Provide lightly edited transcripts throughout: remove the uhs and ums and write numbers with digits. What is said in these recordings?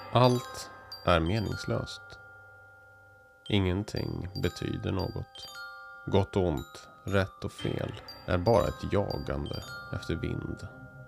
Allt är meningslöst. Ingenting betyder något. Gott och ont, rätt och fel är bara ett jagande efter vind.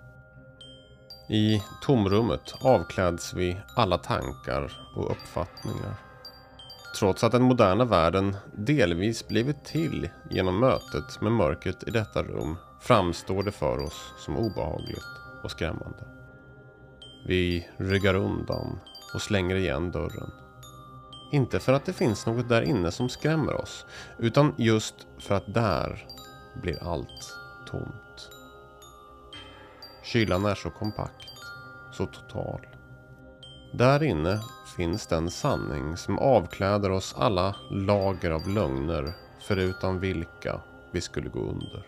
I tomrummet avkläds vi alla tankar och uppfattningar. Trots att den moderna världen delvis blivit till genom mötet med mörkret i detta rum framstår det för oss som obehagligt och skrämmande. Vi ryggar undan och slänger igen dörren. Inte för att det finns något där inne som skrämmer oss, utan just för att där blir allt tomt. Kylan är så kompakt, så total. Där inne finns den sanning som avkläder oss alla lager av lögner förutan vilka vi skulle gå under.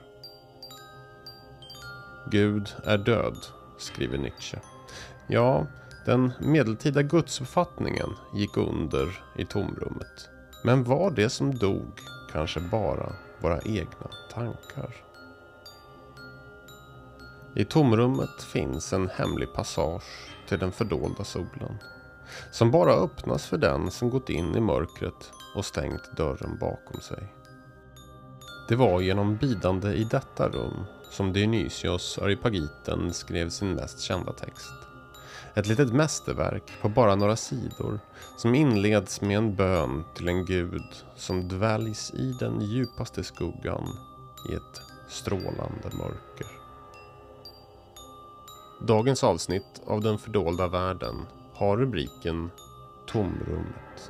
Gud är död, skriver Nietzsche. Ja, den medeltida gudsuppfattningen gick under i tomrummet. Men var det som dog kanske bara våra egna tankar? I tomrummet finns en hemlig passage till den fördolda solen, som bara öppnas för den som gått in i mörkret och stängt dörren bakom sig. Det var genom bidande i detta rum som Dionysios Areopagiten skrev sin mest kända text. Ett litet mästerverk på bara några sidor som inleds med en bön till en gud som dväljs i den djupaste skuggan i ett strålande mörker. Dagens avsnitt av Den fördolda världen har rubriken Tomrummet.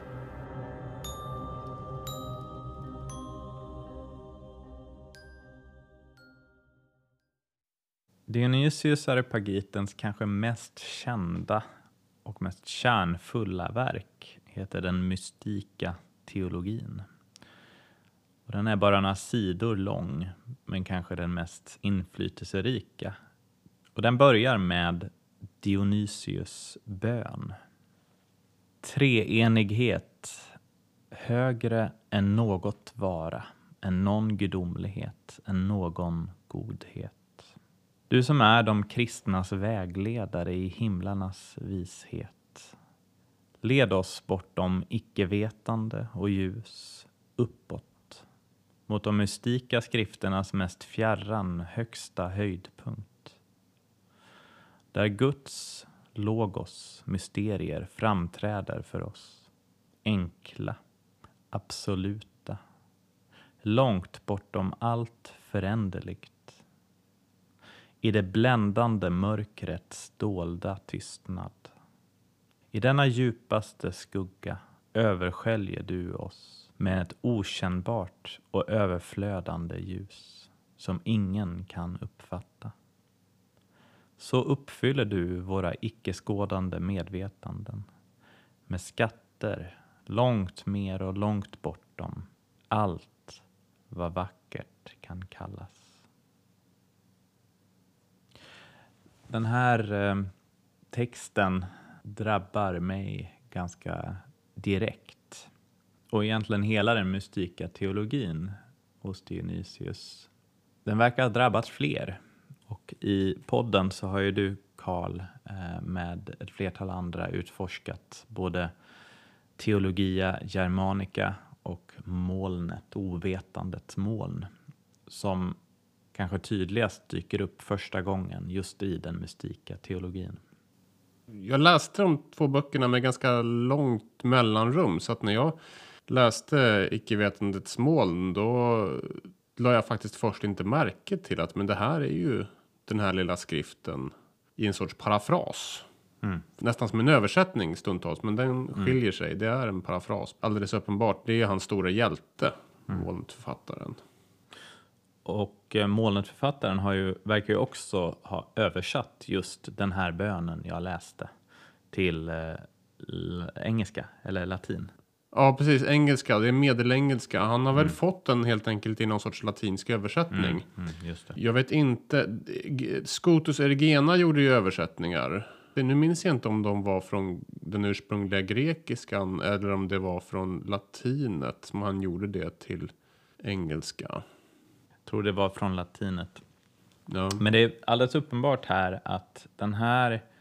Dionysios Areopagitens kanske mest kända och mest kärnfulla verk heter Den mystika teologin. Och den är bara några sidor lång, men kanske den mest inflytelserika. Och den börjar med Dionysius bön. Treenighet, högre än något vara, än någon gudomlighet, än någon godhet. Du som är de kristnas vägledare i himlarnas vishet. Led oss bortom icke-vetande och ljus, uppåt, mot de mystika skrifternas mest fjärran högsta höjdpunkt. Där Guds logos mysterier framträder för oss. Enkla, absoluta, långt bortom allt föränderligt. I det bländande mörkrets dolda tystnad. I denna djupaste skugga översköljer du oss med ett okännbart och överflödande ljus som ingen kan uppfatta. Så uppfyller du våra icke-skådande medvetanden med skatter långt mer och långt bortom allt vad vackert kan kallas. Den här texten drabbar mig ganska direkt. Och egentligen hela den mystika teologin hos Dionysius. Den verkar ha drabbat fler. Och i podden så har ju du, Carl, med ett flertal andra utforskat både Theologia Germanica och molnet, ovetandets moln, som kanske tydligast dyker upp första gången just i den mystika teologin. Jag läste de två böckerna med ganska långt mellanrum, så att när jag läste Icke-vetandets moln då la jag faktiskt först inte märke till att men det här är ju den här lilla skriften i en sorts parafras. Nästan som en översättning stundtals, men den skiljer sig. Det är en parafras. Alldeles uppenbart, det är hans stora hjälte, molnförfattaren. Och molnetförfattaren verkar ju också ha översatt just den här bönen jag läste till engelska eller latin. Ja, precis. Engelska. Det är medelengelska. Han har väl fått den helt enkelt i någon sorts latinsk översättning. Just det. Jag vet inte. Scotus Erigena gjorde ju översättningar. Nu minns jag inte om de var från den ursprungliga grekiskan eller om det var från latinet som han gjorde det till engelska. Jag tror det var från latinet. Ja. Men det är alldeles uppenbart här att den här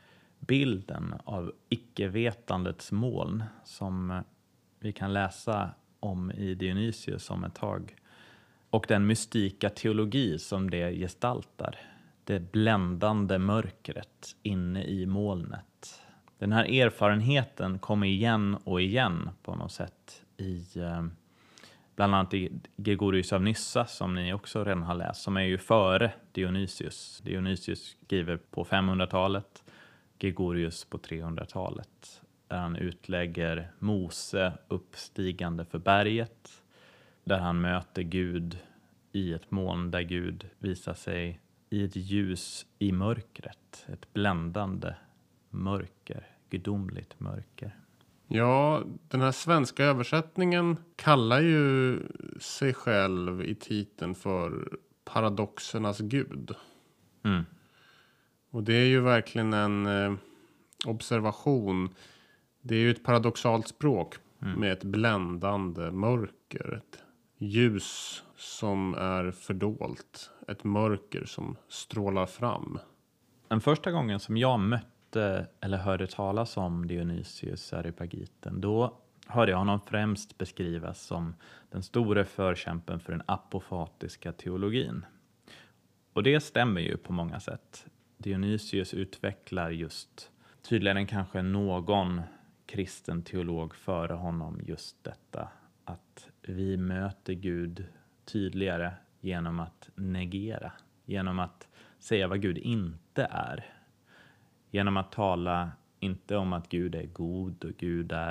bilden av icke-vetandets moln som vi kan läsa om i Dionysius om ett tag. Och den mystika teologi som det gestaltar. Det bländande mörkret inne i molnet. Den här erfarenheten kommer igen och igen på något sätt i bland annat i Gregorius av Nyssa som ni också redan har läst, som är ju före Dionysius. Dionysius skriver på 500-talet, Gregorius på 300-talet. Där han utlägger Mose uppstigande för berget. Där han möter Gud i ett moln där Gud visar sig i ett ljus i mörkret. Ett bländande mörker, gudomligt mörker. Ja, den här svenska översättningen kallar ju sig själv i titeln för paradoxernas gud. Mm. Och det är ju verkligen en observation. Det är ju ett paradoxalt språk med ett bländande mörker. Ett ljus som är fördolt. Ett mörker som strålar fram. Den första gången som jag mötte eller hörde talas om Dionysius Areopagiten, då hörde jag honom främst beskrivas som den store förkämpen för den apofatiska teologin. Och det stämmer ju på många sätt. Dionysius utvecklar just, tydligen kanske någon kristen teolog före honom, just detta att vi möter Gud tydligare genom att negera, genom att säga vad Gud inte är. Genom att tala inte om att Gud är god och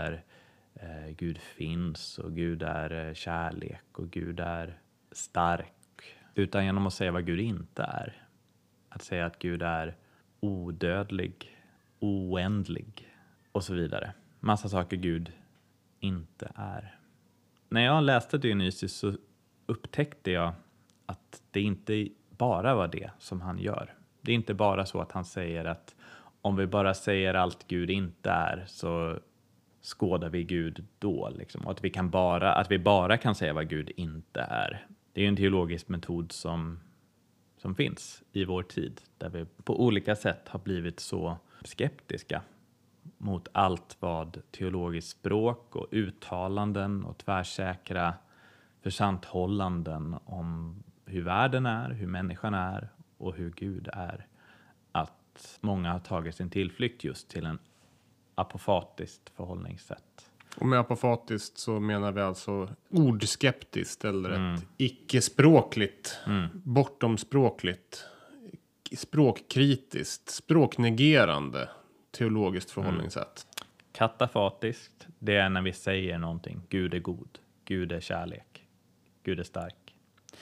Gud finns och Gud är kärlek och Gud är stark. Utan genom att säga vad Gud inte är. Att säga att Gud är odödlig, oändlig och så vidare. Massa saker Gud inte är. När jag läste Dionysius så upptäckte jag att det inte bara var det som han gör. Det är inte bara så att han säger att om vi bara säger allt Gud inte är så skådar vi Gud då. Liksom. Och att vi bara kan säga vad Gud inte är. Det är en teologisk metod som finns i vår tid. Där vi på olika sätt har blivit så skeptiska mot allt vad teologiskt språk och uttalanden och tvärsäkra försanthållanden om hur världen är, hur människan är och hur Gud är. Att många har tagit sin tillflykt just till en apofatiskt förhållningssätt. Och med apofatiskt så menar vi alltså ordskeptiskt eller ett icke-språkligt, bortomspråkligt, språkkritiskt, språknegerande teologiskt förhållningssätt. Katafatiskt, det är när vi säger någonting. Gud är god, Gud är kärlek, Gud är stark.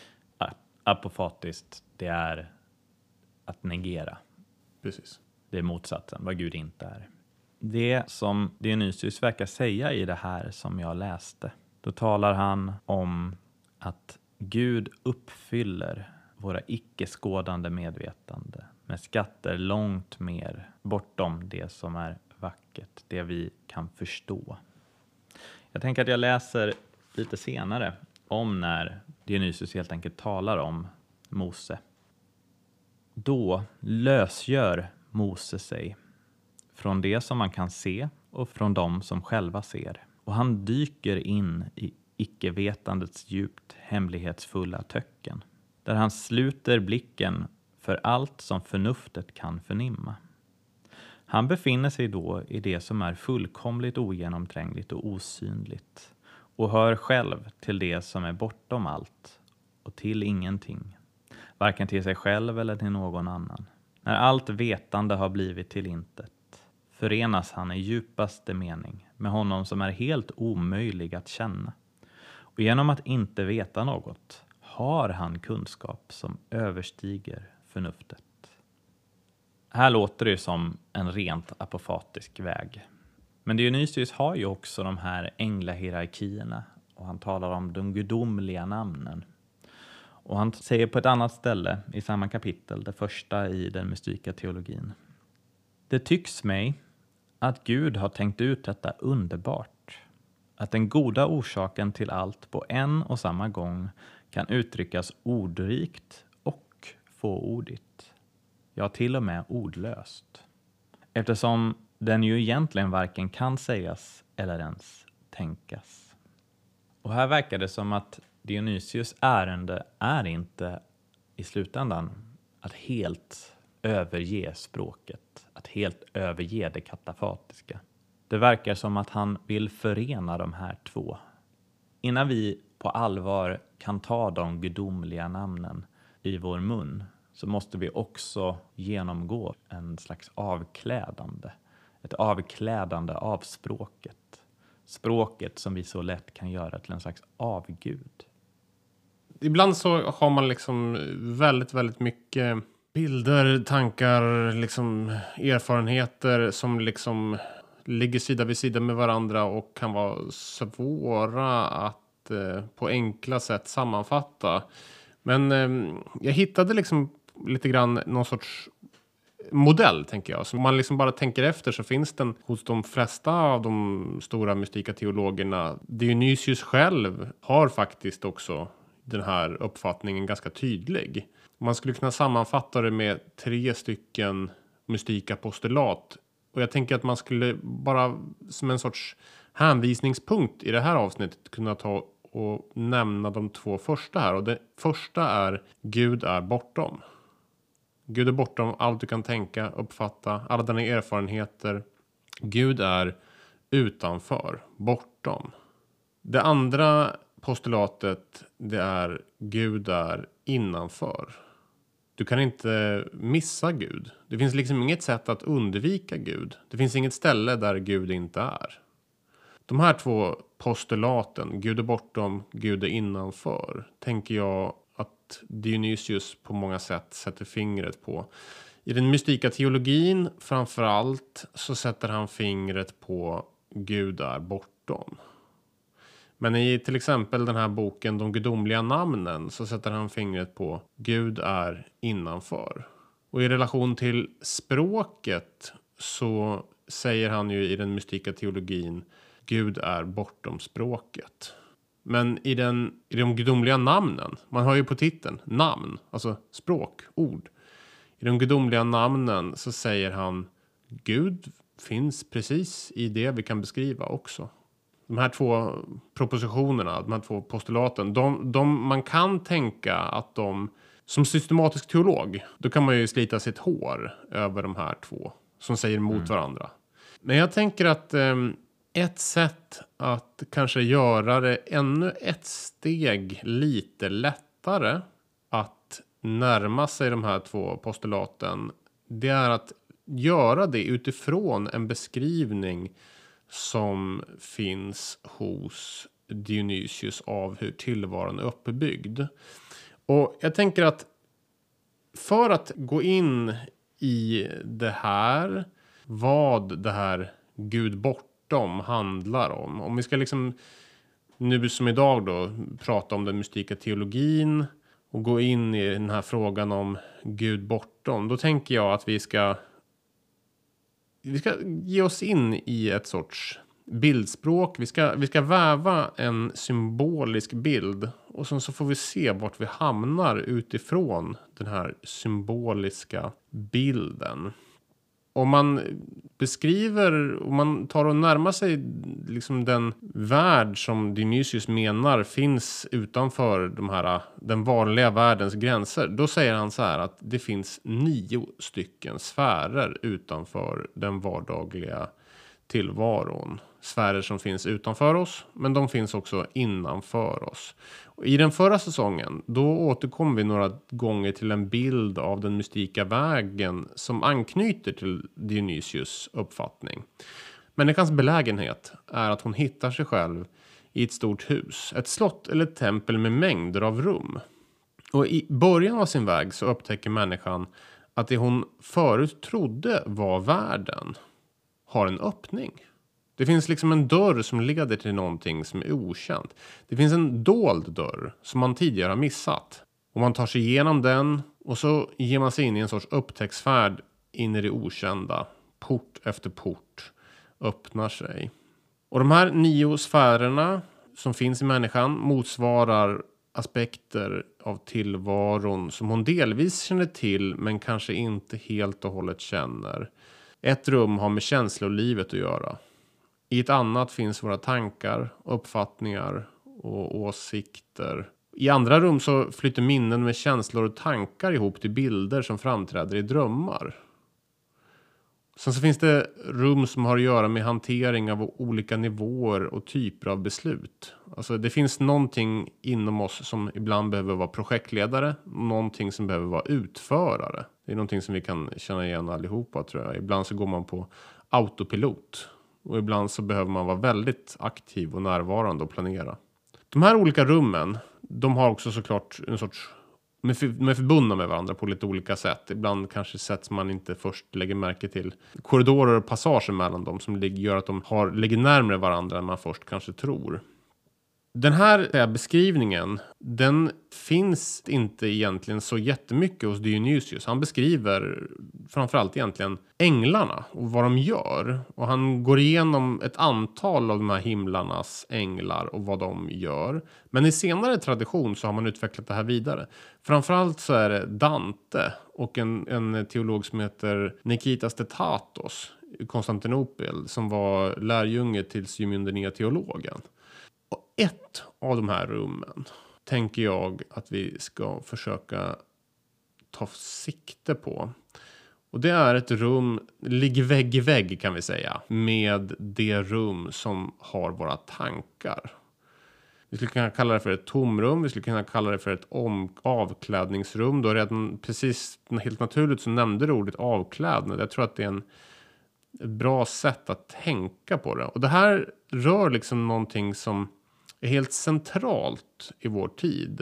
Apofatiskt, det är att negera. Precis. Det är motsatsen, vad Gud inte är. Det som Dionysius verkar säga i det här som jag läste, då talar han om att Gud uppfyller våra icke-skådande medvetande med skatter långt mer bortom det som är vackert, det vi kan förstå. Jag tänker att jag läser lite senare om när Dionysius helt enkelt talar om Mose. Då lösgör Mose sig från det som man kan se och från dem som själva ser. Och han dyker in i icke-vetandets djupt hemlighetsfulla töcken. Där han sluter blicken för allt som förnuftet kan förnimma. Han befinner sig då i det som är fullkomligt ogenomträngligt och osynligt. Och hör själv till det som är bortom allt och till ingenting. Varken till sig själv eller till någon annan. När allt vetande har blivit till intet förenas han i djupaste mening med honom som är helt omöjlig att känna. Och genom att inte veta något har han kunskap som överstiger förnuftet. Här låter det som en rent apofatisk väg. Men Dionysius har ju också de här änglahierarkierna och han talar om de gudomliga namnen. Och han säger på ett annat ställe i samma kapitel, det första i den mystika teologin. Det tycks mig att Gud har tänkt ut detta underbart. Att den goda orsaken till allt på en och samma gång kan uttryckas ordrikt och fåordigt. Ja, till och med ordlöst. eftersom den ju egentligen varken kan sägas eller ens tänkas. Och här verkar det som att Dionysius ärende är inte i slutändan att helt överge språket, att helt överge det katafatiska. Det verkar som att han vill förena de här två. Innan vi på allvar kan ta de gudomliga namnen i vår mun så måste vi också genomgå en slags avklädande. Ett avklädande av språket. Språket som vi så lätt kan göra till en slags avgud. Ibland så har man liksom väldigt, väldigt mycket bilder, tankar, liksom erfarenheter som liksom ligger sida vid sida med varandra och kan vara svåra att på enkla sätt sammanfatta. Men jag hittade liksom lite grann någon sorts modell, tänker jag. Så om man liksom bara tänker efter så finns den hos de flesta av de stora mystika teologerna. Dionysius själv har faktiskt också den här uppfattningen ganska tydlig. Man skulle kunna sammanfatta det med 3 stycken mystika postulat. Och jag tänker att man skulle bara som en sorts hänvisningspunkt i det här avsnittet kunna ta och nämna de 2 första här. Och det första är Gud är bortom. Gud är bortom allt du kan tänka, uppfatta, alla dina erfarenheter. Gud är utanför, bortom. Det andra postulatet, det är Gud är innanför. Du kan inte missa Gud. Det finns liksom inget sätt att undvika Gud. Det finns inget ställe där Gud inte är. De här 2 postulaten, Gud är bortom, Gud är innanför, tänker jag att Dionysius på många sätt sätter fingret på. I den mystika teologin framförallt så sätter han fingret på Gud är bortom. Men i till exempel den här boken De gudomliga namnen så sätter han fingret på Gud är innanför. Och i relation till språket så säger han ju i den mystika teologin Gud är bortom språket. Men i de gudomliga namnen, man hör ju på titeln, namn, alltså språk, ord. I de gudomliga namnen så säger han Gud finns precis i det vi kan beskriva också. De här 2 propositionerna, de här 2 postulaten, man kan tänka att de, som systematisk teolog, då kan man ju slita sitt hår över de här 2 som säger emot varandra. Men jag tänker att ett sätt att kanske göra det ännu ett steg lite lättare att närma sig de här 2 postulaten, det är att göra det utifrån en beskrivning som finns hos Dionysius av hur tillvaron är uppbyggd. Och jag tänker att för att gå in i det här, vad det här Gud bortom handlar om vi ska liksom nu som idag då prata om den mystika teologin och gå in i den här frågan om Gud bortom, då tänker jag att vi ska ge oss in i ett sorts bildspråk. Vi ska väva en symbolisk bild och sen så får vi se vart vi hamnar utifrån den här symboliska bilden. Om man beskriver, om man tar och närmar sig liksom den värld som Dionysius menar finns utanför den vanliga världens gränser, då säger han så här att det finns 9 stycken sfärer utanför den vardagliga tillvaron. Sfärer som finns utanför oss, men de finns också innanför oss. Och i den förra säsongen, då återkom vi några gånger till en bild av den mystika vägen som anknyter till Dionysius uppfattning. Människans belägenhet är att hon hittar sig själv i ett stort hus, ett slott eller ett tempel med mängder av rum. Och i början av sin väg så upptäcker människan att det hon förut trodde var världen har en öppning. Det finns liksom en dörr som leder till någonting som är okänt. Det finns en dold dörr som man tidigare har missat. Och man tar sig igenom den och så ger man sig in i en sorts upptäcktsfärd in i det okända. Port efter port öppnar sig. Och de här 9 sfärerna som finns i människan motsvarar aspekter av tillvaron som hon delvis känner till men kanske inte helt och hållet känner. Ett rum har med känslolivet att göra. I ett annat finns våra tankar, uppfattningar och åsikter. I andra rum så flyter minnen med känslor och tankar ihop till bilder som framträder i drömmar. Sen så finns det rum som har att göra med hantering av olika nivåer och typer av beslut. Alltså det finns någonting inom oss som ibland behöver vara projektledare. Någonting som behöver vara utförare. Det är någonting som vi kan känna igen allihopa, tror jag. Ibland så går man på autopilot. Och ibland så behöver man vara väldigt aktiv och närvarande och planera. De här olika rummen, de har också såklart en sorts... De är förbundna med varandra på lite olika sätt. Ibland kanske sätt som man inte först lägger märke till. Korridorer och passager mellan dem som gör att de ligger närmare varandra än man först kanske tror. Den här beskrivningen, den finns inte egentligen så jättemycket hos Dionysius. Han beskriver framförallt egentligen änglarna och vad de gör. Och han går igenom ett antal av de här himlarnas änglar och vad de gör. Men i senare tradition så har man utvecklat det här vidare. Framförallt så är det Dante och en teolog som heter Nikitas Stetatos i Konstantinopel som var lärjunge till Symeon den nya teologen. Och ett av de här rummen tänker jag att vi ska försöka ta sikte på. Och det är ett rum, ligger vägg i vägg kan vi säga, med det rum som har våra tankar. Vi skulle kunna kalla det för ett tomrum, vi skulle kunna kalla det för ett avklädningsrum. Då redan precis helt naturligt så nämnde du ordet avklädnad. Jag tror att det är ett bra sätt att tänka på det. Och det här rör liksom någonting som är helt centralt i vår tid.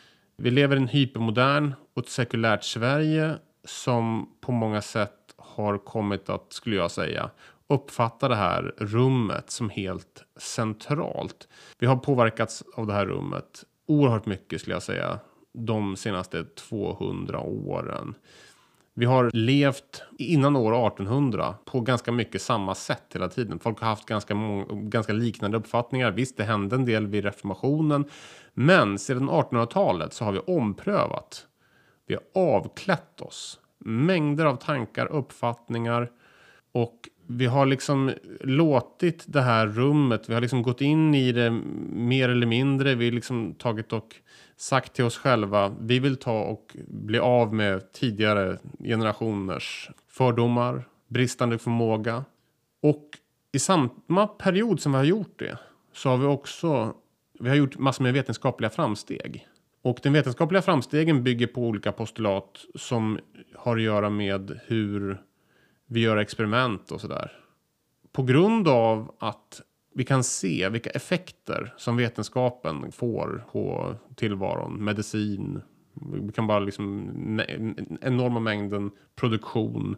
Vi lever i en hypermodern och ett sekulärt Sverige som på många sätt har kommit att, skulle jag säga, uppfatta det här rummet som helt centralt. Vi har påverkats av det här rummet oerhört mycket, skulle jag säga, de senaste 200 åren. Vi har levt innan år 1800 på ganska mycket samma sätt hela tiden. Folk har haft ganska liknande uppfattningar. Visst, det hände en del vid reformationen. Men sedan 1800-talet så har vi omprövat. Vi har avklätt oss. Mängder av tankar, uppfattningar. Och vi har liksom låtit det här rummet, vi har liksom gått in i det mer eller mindre. Vi har liksom tagit och sagt till oss själva, vi vill ta och bli av med tidigare generationers fördomar, bristande förmåga. Och i samma period som vi har gjort det så har vi har gjort massor med vetenskapliga framsteg. Och den vetenskapliga framstegen bygger på olika postulat som har att göra med hur vi gör experiment och sådär. På grund av att vi kan se vilka effekter som vetenskapen får på tillvaron, medicin. Vi kan bara liksom enorma mängden produktion,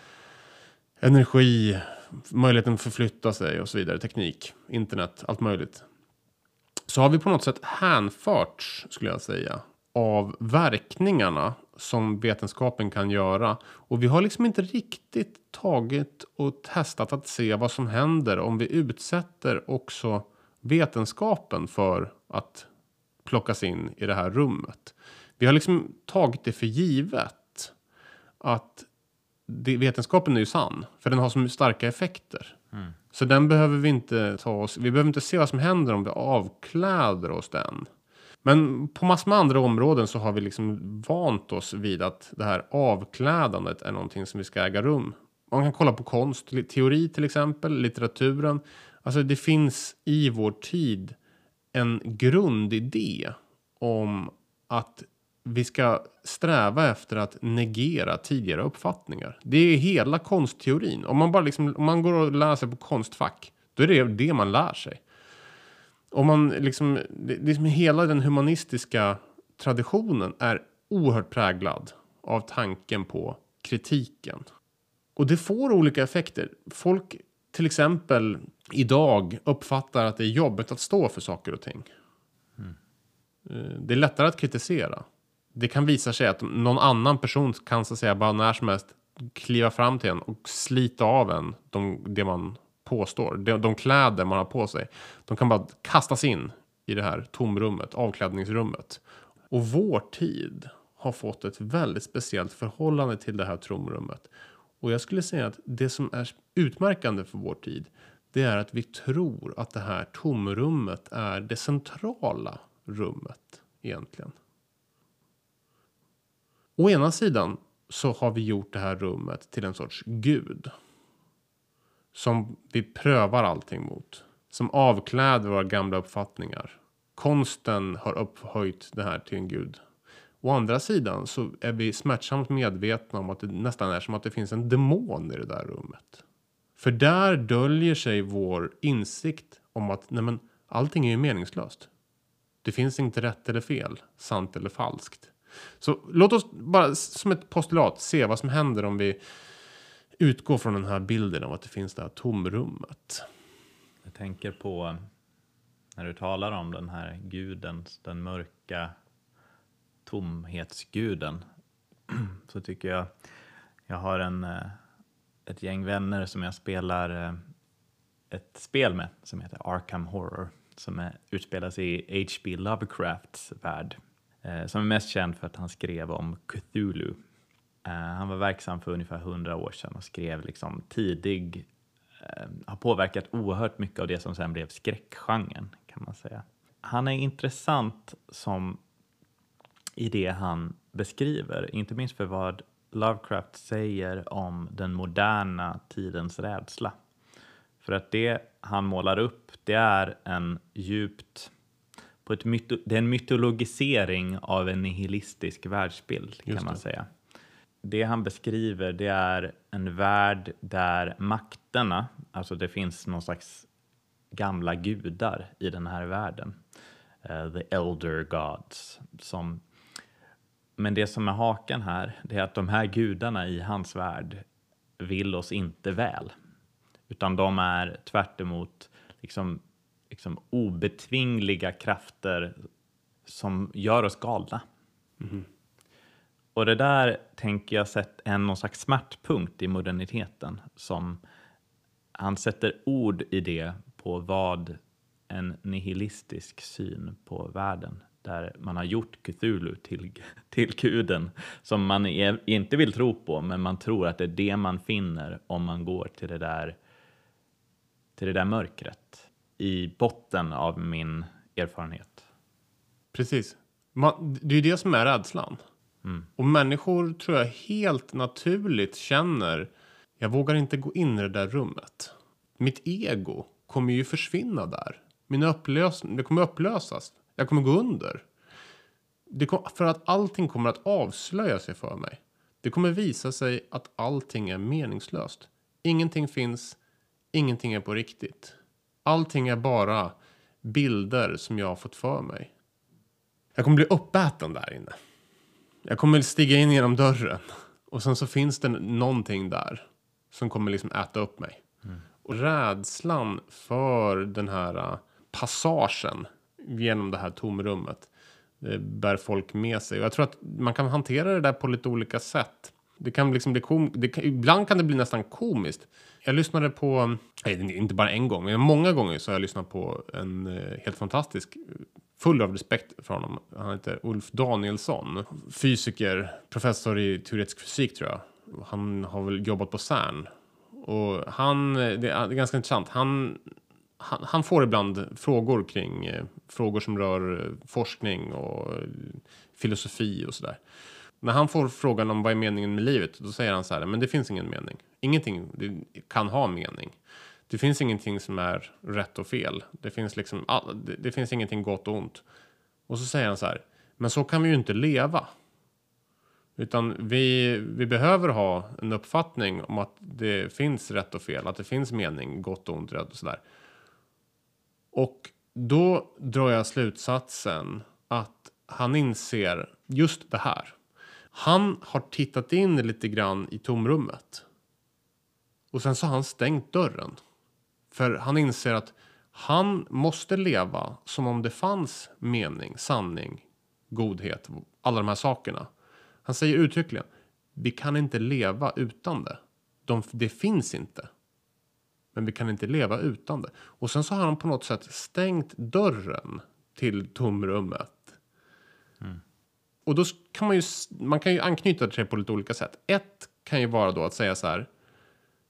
energi, möjligheten att förflytta sig och så vidare, teknik, internet, allt möjligt. Så har vi på något sätt hänförts, skulle jag säga, av verkningarna som vetenskapen kan göra. Och vi har liksom inte riktigt tagit och testat att se vad som händer om vi utsätter också vetenskapen för att plockas in i det här rummet. Vi har liksom tagit det för givet att vetenskapen är ju sann, för den har så starka effekter. Så den behöver vi inte ta oss, vi behöver inte se vad som händer om vi avkläder oss den. Men på massor med andra områden så har vi liksom vant oss vid att det här avklädandet är någonting som vi ska äga rum. Man kan kolla på konst, teori till exempel, litteraturen. Alltså det finns i vår tid en grundidé om att vi ska sträva efter att negera tidigare uppfattningar. Det är hela konstteorin. Om man går och lär sig på konstfack, då är det man lär sig. Om man liksom hela den humanistiska traditionen är oerhört präglad av tanken på kritiken. Och det får olika effekter. Folk till exempel idag uppfattar att det är jobbigt att stå för saker och ting. Det är lättare att kritisera. Det kan visa sig att någon annan person kan så att säga bara när som helst kliva fram till en och slita av en det man påstår. De kläder man har på sig. De kan bara kastas in i det här tomrummet, avklädningsrummet. Och vår tid har fått ett väldigt speciellt förhållande till det här tomrummet. Och jag skulle säga att det som är utmärkande för vår tid, det är att vi tror att det här tomrummet är det centrala rummet egentligen. Å ena sidan så har vi gjort det här rummet till en sorts gud. Som vi prövar allting mot. Som avkläder våra gamla uppfattningar. Konsten har upphöjt det här till en gud. Å andra sidan så är vi smärtsamt medvetna om att det nästan är som att det finns en demon i det där rummet. För där döljer sig vår insikt om att allting är ju meningslöst. Det finns inte rätt eller fel, sant eller falskt. Så låt oss bara som ett postulat se vad som händer om vi utgår från den här bilden av att det finns det här tomrummet. Jag tänker på när du talar om den här guden, den mörka tomhetsguden, så tycker jag har ett gäng vänner som jag spelar ett spel med som heter Arkham Horror, som utspelar sig i H.P. Lovecrafts värld, som är mest känd för att han skrev om Cthulhu. Han var verksam för ungefär 100 år sedan och skrev liksom har påverkat oerhört mycket av det som sen blev skräckgenren, kan man säga. Han är intressant i det han beskriver, inte minst för vad Lovecraft säger om den moderna tidens rädsla. För att det han målar upp, det är en det är en mytologisering av en nihilistisk världsbild, kan man säga. Det han beskriver, det är en värld där makterna, alltså det finns någon slags gamla gudar i den här världen. The Elder Gods. Men det som är haken här, det är att de här gudarna i hans värld vill oss inte väl. Utan de är tvärt emot liksom obetvingliga krafter som gör oss galna. Mm. Och det där tänker jag sett någon slags smärtpunkt i moderniteten, som han sätter ord i det på vad en nihilistisk syn på världen, där man har gjort Cthulhu till guden som man inte vill tro på, men man tror att det är det man finner om man går till det där mörkret, i botten av min erfarenhet. Precis. Det är ju det som är rädslan. Mm. Och människor tror jag helt naturligt känner, jag vågar inte gå in i det där rummet. Mitt ego kommer ju försvinna där. Det kommer upplösas. Jag kommer gå under. För att allting kommer att avslöja sig för mig. Det kommer visa sig att allting är meningslöst. Ingenting finns. Ingenting är på riktigt. Allting är bara bilder som jag har fått för mig. Jag kommer bli uppäten där inne. Jag kommer stiga in genom dörren. Och sen så finns det någonting där som kommer liksom äta upp mig. Mm. Och rädslan för den här passagen genom det här tomrummet bär folk med sig. Och jag tror att man kan hantera det där på lite olika sätt. Det kan liksom bli ibland kan det bli nästan komiskt. Jag lyssnade på, inte bara en gång, men många gånger så har jag lyssnat på en helt fantastisk, full av respekt för honom. Han heter Ulf Danielsson, fysiker, professor i teoretisk fysik tror jag. Han har väl jobbat på CERN. Och det är ganska intressant. Han får ibland frågor kring frågor som rör forskning och filosofi och sådär. När han får frågan om vad är meningen med livet, då säger han så här: men det finns ingen mening. Ingenting kan ha mening. Det finns ingenting som är rätt och fel. Det finns ingenting gott och ont. Och så säger han så här: men så kan vi ju inte leva. Utan vi behöver ha en uppfattning om att det finns rätt och fel. Att det finns mening, gott och ont, rätt och sådär. Och då drar jag slutsatsen att han inser just det här. Han har tittat in lite grann i tomrummet. Och sen så har han stängt dörren. För han inser att han måste leva som om det fanns mening, sanning, godhet, alla de här sakerna. Han säger uttryckligen: vi kan inte leva utan det. Det finns inte. Men vi kan inte leva utan det. Och sen så har han på något sätt stängt dörren till tomrummet. Mm. Och då kan man kan ju anknyta till det på lite olika sätt. Ett kan ju vara då att säga så här: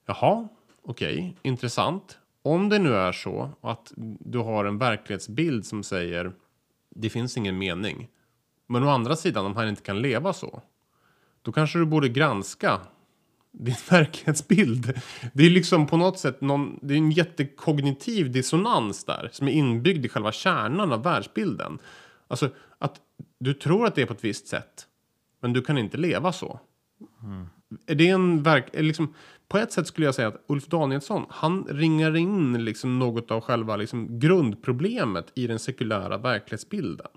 Jaha, okej, intressant. Om det nu är så att du har en verklighetsbild som säger det finns ingen mening. Men å andra sidan, om han inte kan leva så, då kanske du borde granska din verklighetsbild. Det är liksom på något sätt det är en jättekognitiv dissonans där som är inbyggd i själva kärnan av världsbilden. Alltså att du tror att det är på ett visst sätt, men du kan inte leva så. Är det liksom, på ett sätt skulle jag säga att Ulf Danielsson, han ringar in liksom något av själva liksom grundproblemet i den sekulära verklighetsbilden.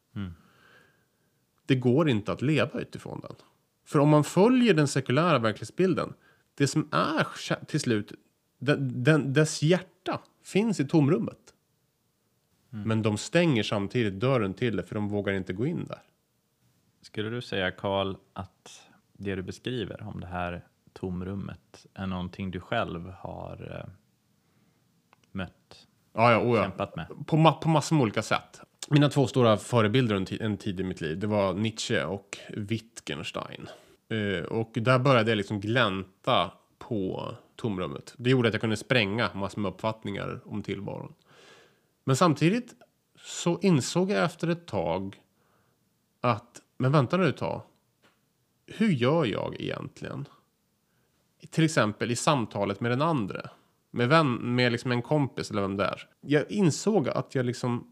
Det går inte att leva utifrån den. För om man följer den sekulära verklighetsbilden, det som är till slut, dess hjärta finns i tomrummet. Men de stänger samtidigt dörren till det, för de vågar inte gå in där. Skulle du säga, Carl, att det du beskriver om det här tomrummet är någonting du själv har mött? Ja. Kämpat med? På massor med olika sätt. Mina 2 stora förebilder en tid i mitt liv, det var Nietzsche och Wittgenstein. Och där började jag liksom glänta på tomrummet. Det gjorde att jag kunde spränga massor med uppfattningar om tillvaron. Men samtidigt så insåg jag efter ett tag att, men vänta nu ett tag. Hur gör jag egentligen? Till exempel i samtalet med den andra. Med liksom en kompis eller vem det är. Jag insåg att jag liksom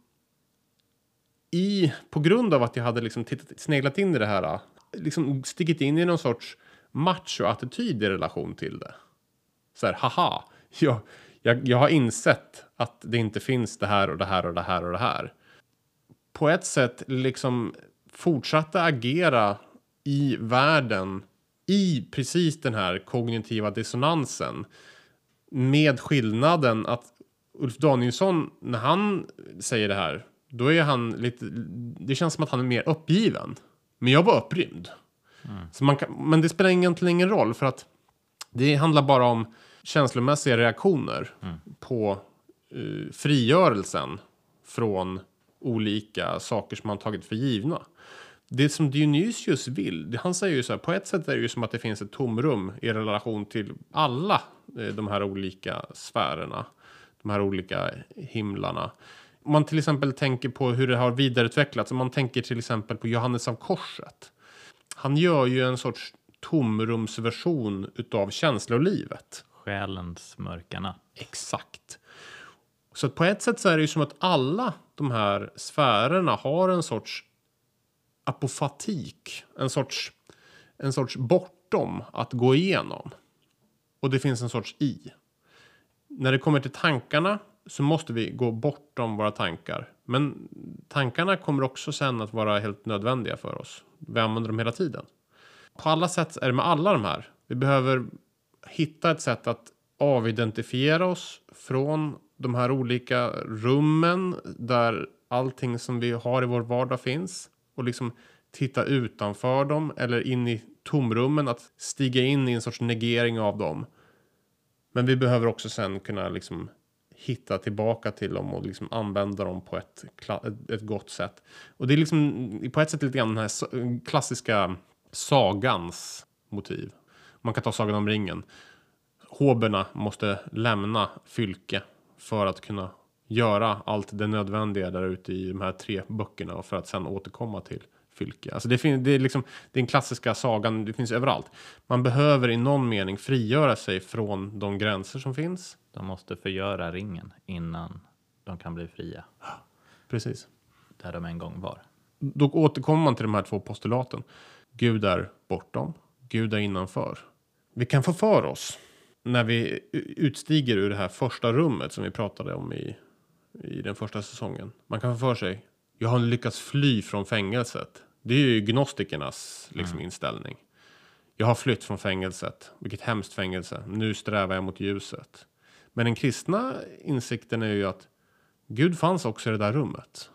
på grund av att jag hade liksom sneglat in i det här, liksom stigit in i någon sorts macho-attityd i relation till det. Så här, haha, jag har insett att det inte finns det här och det här och det här och det här. På ett sätt liksom fortsatte agera i världen i precis den här kognitiva dissonansen. Med skillnaden att Ulf Danielsson, när han säger det här, då är han lite, det känns som att han är mer uppgiven. Men jag var upprymd. Så men det spelar egentligen ingen roll, för att det handlar bara om känslomässiga reaktioner på frigörelsen från olika saker som man tagit för givna. Det som Dionysius vill, han säger ju så här, på ett sätt är det ju som att det finns ett tomrum i relation till alla de här olika sfärerna, de här olika himlarna. Om man till exempel tänker på hur det har vidareutvecklats, om man tänker till exempel på Johannes av Korset. Han gör ju en sorts tomrumsversion utav känslolivet. Själens mörka natt. Exakt. Så att på ett sätt så är det ju som att alla de här sfärerna har en sorts apofatik. En sorts bortom att gå igenom. Och det finns en sorts i. När det kommer till tankarna så måste vi gå bortom våra tankar. Men tankarna kommer också sen att vara helt nödvändiga för oss. Vi använder dem hela tiden. På alla sätt är det med alla de här. Vi behöver hitta ett sätt att avidentifiera oss från de här olika rummen där allting som vi har i vår vardag finns. Och liksom titta utanför dem eller in i tomrummen, att stiga in i en sorts negering av dem. Men vi behöver också sen kunna liksom hitta tillbaka till dem och liksom använda dem på ett gott sätt. Och det är liksom på ett sätt lite grann den här klassiska sagans motiv. Man kan ta Sagan om ringen. Hoberna måste lämna Fylke för att kunna göra allt det nödvändiga där ute i de här 3 böckerna och för att sen återkomma till Fylke. Alltså det är liksom den klassiska sagan, det finns överallt. Man behöver i någon mening frigöra sig från de gränser som finns. De måste förgöra ringen innan de kan bli fria. Precis. Där de en gång var. Då återkommer man till de här 2 postulaten. Gud är bortom, Gud är innanför. Vi kan få för oss när vi utstiger ur det här första rummet som vi pratade om i den första säsongen. Man kan få för sig, jag har lyckats fly från fängelset. Det är ju gnostikernas liksom, inställning. Jag har flytt från fängelset. Vilket hemskt fängelse. Nu strävar jag mot ljuset. Men den kristna insikten är ju att Gud fanns också i det där rummet.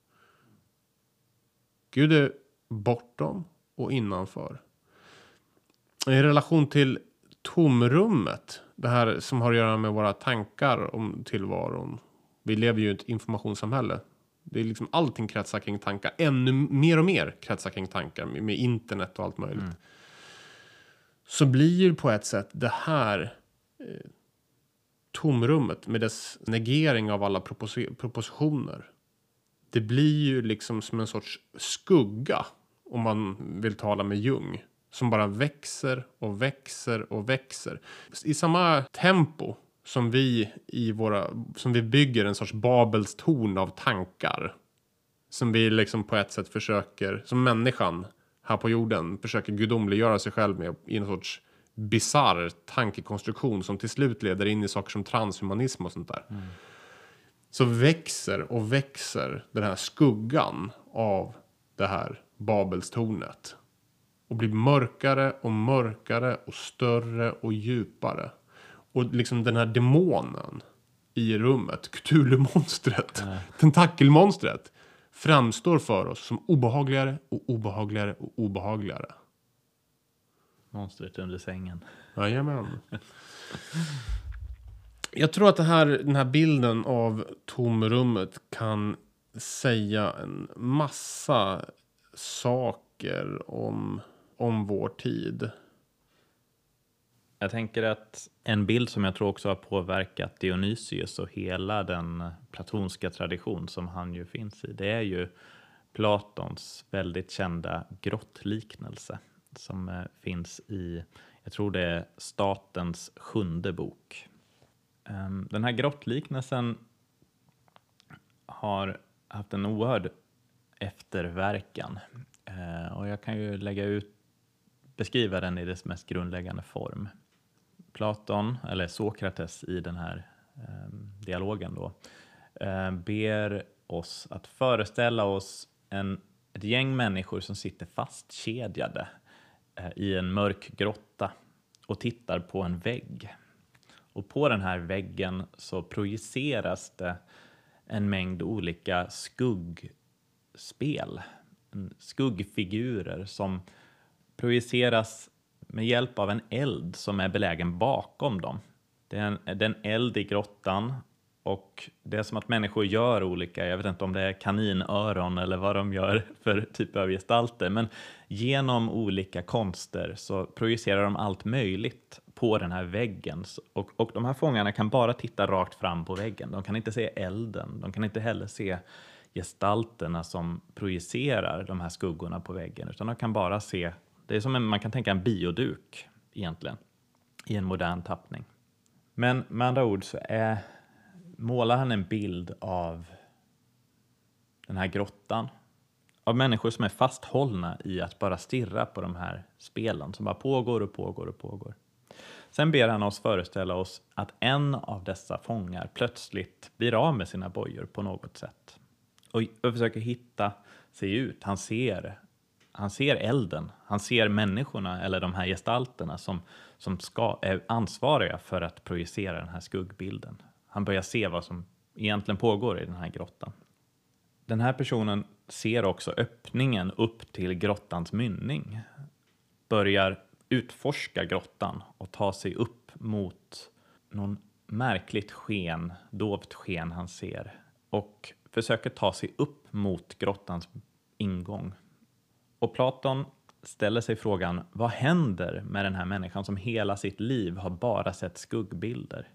Gud är bortom och innanför. I relation till tomrummet, det här som har att göra med våra tankar om tillvaron. Vi lever ju i ett informationssamhälle. Det är liksom allting kretsar kring tankar. Ännu mer och mer kretsar kring tankar med internet och allt möjligt. Så blir ju på ett sätt det här tomrummet med dess negering av alla propositioner. Det blir ju liksom som en sorts skugga, om man vill tala med Jung, som bara växer och växer och växer. I samma tempo som vi bygger en sorts Babels torn av tankar. Som vi liksom på ett sätt försöker, som människan här på jorden försöker gudomliggöra sig själv med i en sorts bizarr tankekonstruktion som till slut leder in i saker som transhumanism och sånt där. Så växer och växer den här skuggan av det här Babelstornet. Och blir mörkare och mörkare och större och djupare. Och liksom den här demonen i rummet, Cthulhu-monstret, tentakelmonstret, framstår för oss som obehagligare och obehagligare och obehagligare. Monstret under sängen. Jajamän. Jag tror att den här bilden av tomrummet kan säga en massa saker om vår tid. Jag tänker att en bild som jag tror också har påverkat Dionysius och hela den platonska tradition som han ju finns i, det är ju Platons väldigt kända grottliknelse som finns i, jag tror det är Statens 7:e bok. Den här grottliknelsen har haft en oerhörd efterverkan och jag kan ju beskriva den i dess mest grundläggande form. Platon, eller Sokrates i den här dialogen då, ber oss att föreställa oss ett gäng människor som sitter fastkedjade i en mörk grotta och tittar på en vägg. Och på den här väggen så projiceras det en mängd olika skuggspel, skuggfigurer som projiceras med hjälp av en eld som är belägen bakom dem. Det är en eld i grottan och det är som att människor gör olika, jag vet inte om det är kaninöron eller vad de gör för typ av gestalter, men genom olika konster så projicerar de allt möjligt på den här väggen. Och de här fångarna kan bara titta rakt fram på väggen. De kan inte se elden, de kan inte heller se gestalterna som projicerar de här skuggorna på väggen, utan de kan bara se, det är som man kan tänka en bioduk egentligen i en modern tappning. Men med andra ord så målar han en bild av den här grottan, av människor som är fasthållna i att bara stirra på de här spelen som bara pågår och pågår och pågår. Sen ber han oss föreställa oss att en av dessa fångar plötsligt blir av med sina bojor på något sätt och försöker hitta sig ut. Han ser elden, han ser människorna eller de här gestalterna som är ansvariga för att projicera den här skuggbilden. Han börjar se vad som egentligen pågår i den här grottan. Den här personen ser också öppningen upp till grottans mynning. Börjar utforska grottan och ta sig upp mot någon märkligt dovt sken han ser. Och försöker ta sig upp mot grottans ingång. Och Platon ställer sig frågan, vad händer med den här människan som hela sitt liv har bara sett skuggbilder?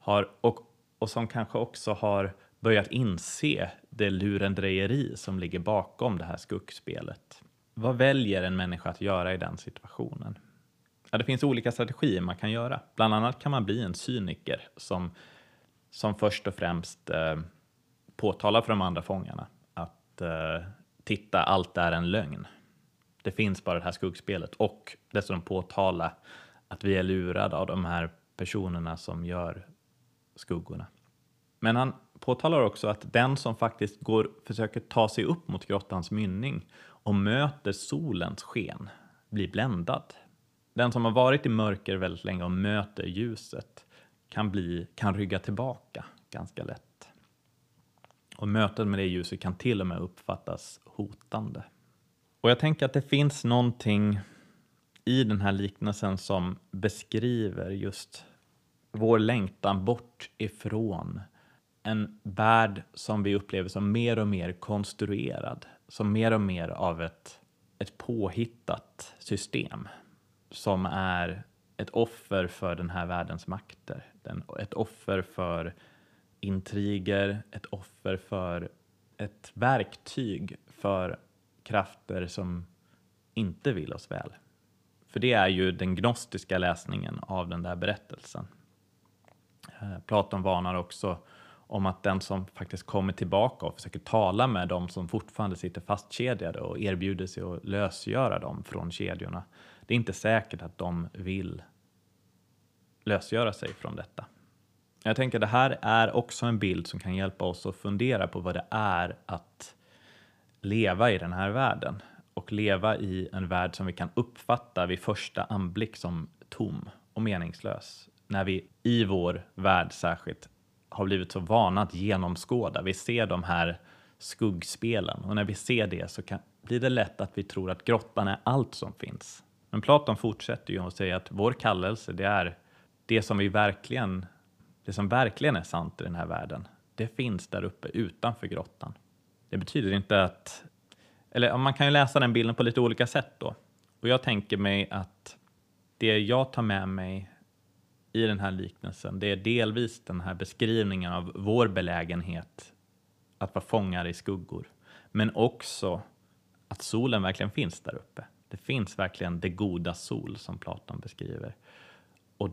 Och som kanske också har börjat inse det lurendrejeri som ligger bakom det här skuggspelet. Vad väljer en människa att göra i den situationen? Ja, det finns olika strategier man kan göra. Bland annat kan man bli en cyniker som först och främst påtalar för de andra fångarna att titta, allt är en lögn. Det finns bara det här skuggspelet, och dessutom påtala att vi är lurade av de här personerna som gör skuggorna. Men han påtalar också att den som faktiskt försöker ta sig upp mot grottans mynning och möter solens sken blir bländad. Den som har varit i mörker väldigt länge och möter ljuset kan rygga tillbaka ganska lätt. Och mötet med det ljuset kan till och med uppfattas hotande. Och jag tänker att det finns någonting i den här liknelsen som beskriver just vår längtan bort ifrån en värld som vi upplever som mer och mer konstruerad. Som mer och mer av ett påhittat system som är ett offer för den här världens makter. Ett offer för intriger, ett offer för ett verktyg för krafter som inte vill oss väl. För det är ju den gnostiska läsningen av den där berättelsen. Platon varnar också om att den som faktiskt kommer tillbaka och försöker tala med dem som fortfarande sitter fastkedjade och erbjuder sig att lösgöra dem från kedjorna. Det är inte säkert att de vill lösgöra sig från detta. Jag tänker att det här är också en bild som kan hjälpa oss att fundera på vad det är att leva i den här världen. Och leva i en värld som vi kan uppfatta vid första anblick som tom och meningslös. När vi i vår värld särskilt har blivit så vana att genomskåda. Vi ser de här skuggspelen. Och när vi ser det så blir det lätt att vi tror att grottan är allt som finns. Men Platon fortsätter ju att säga att vår kallelse, det är det som verkligen är sant i den här världen. Det finns där uppe utanför grottan. Det betyder inte att... Eller man kan ju läsa den bilden på lite olika sätt då. Och jag tänker mig att det jag tar med mig i den här liknelsen, det är delvis den här beskrivningen av vår belägenhet att vara fångar i skuggor. Men också att solen verkligen finns där uppe. Det finns verkligen det goda sol som Platon beskriver. Och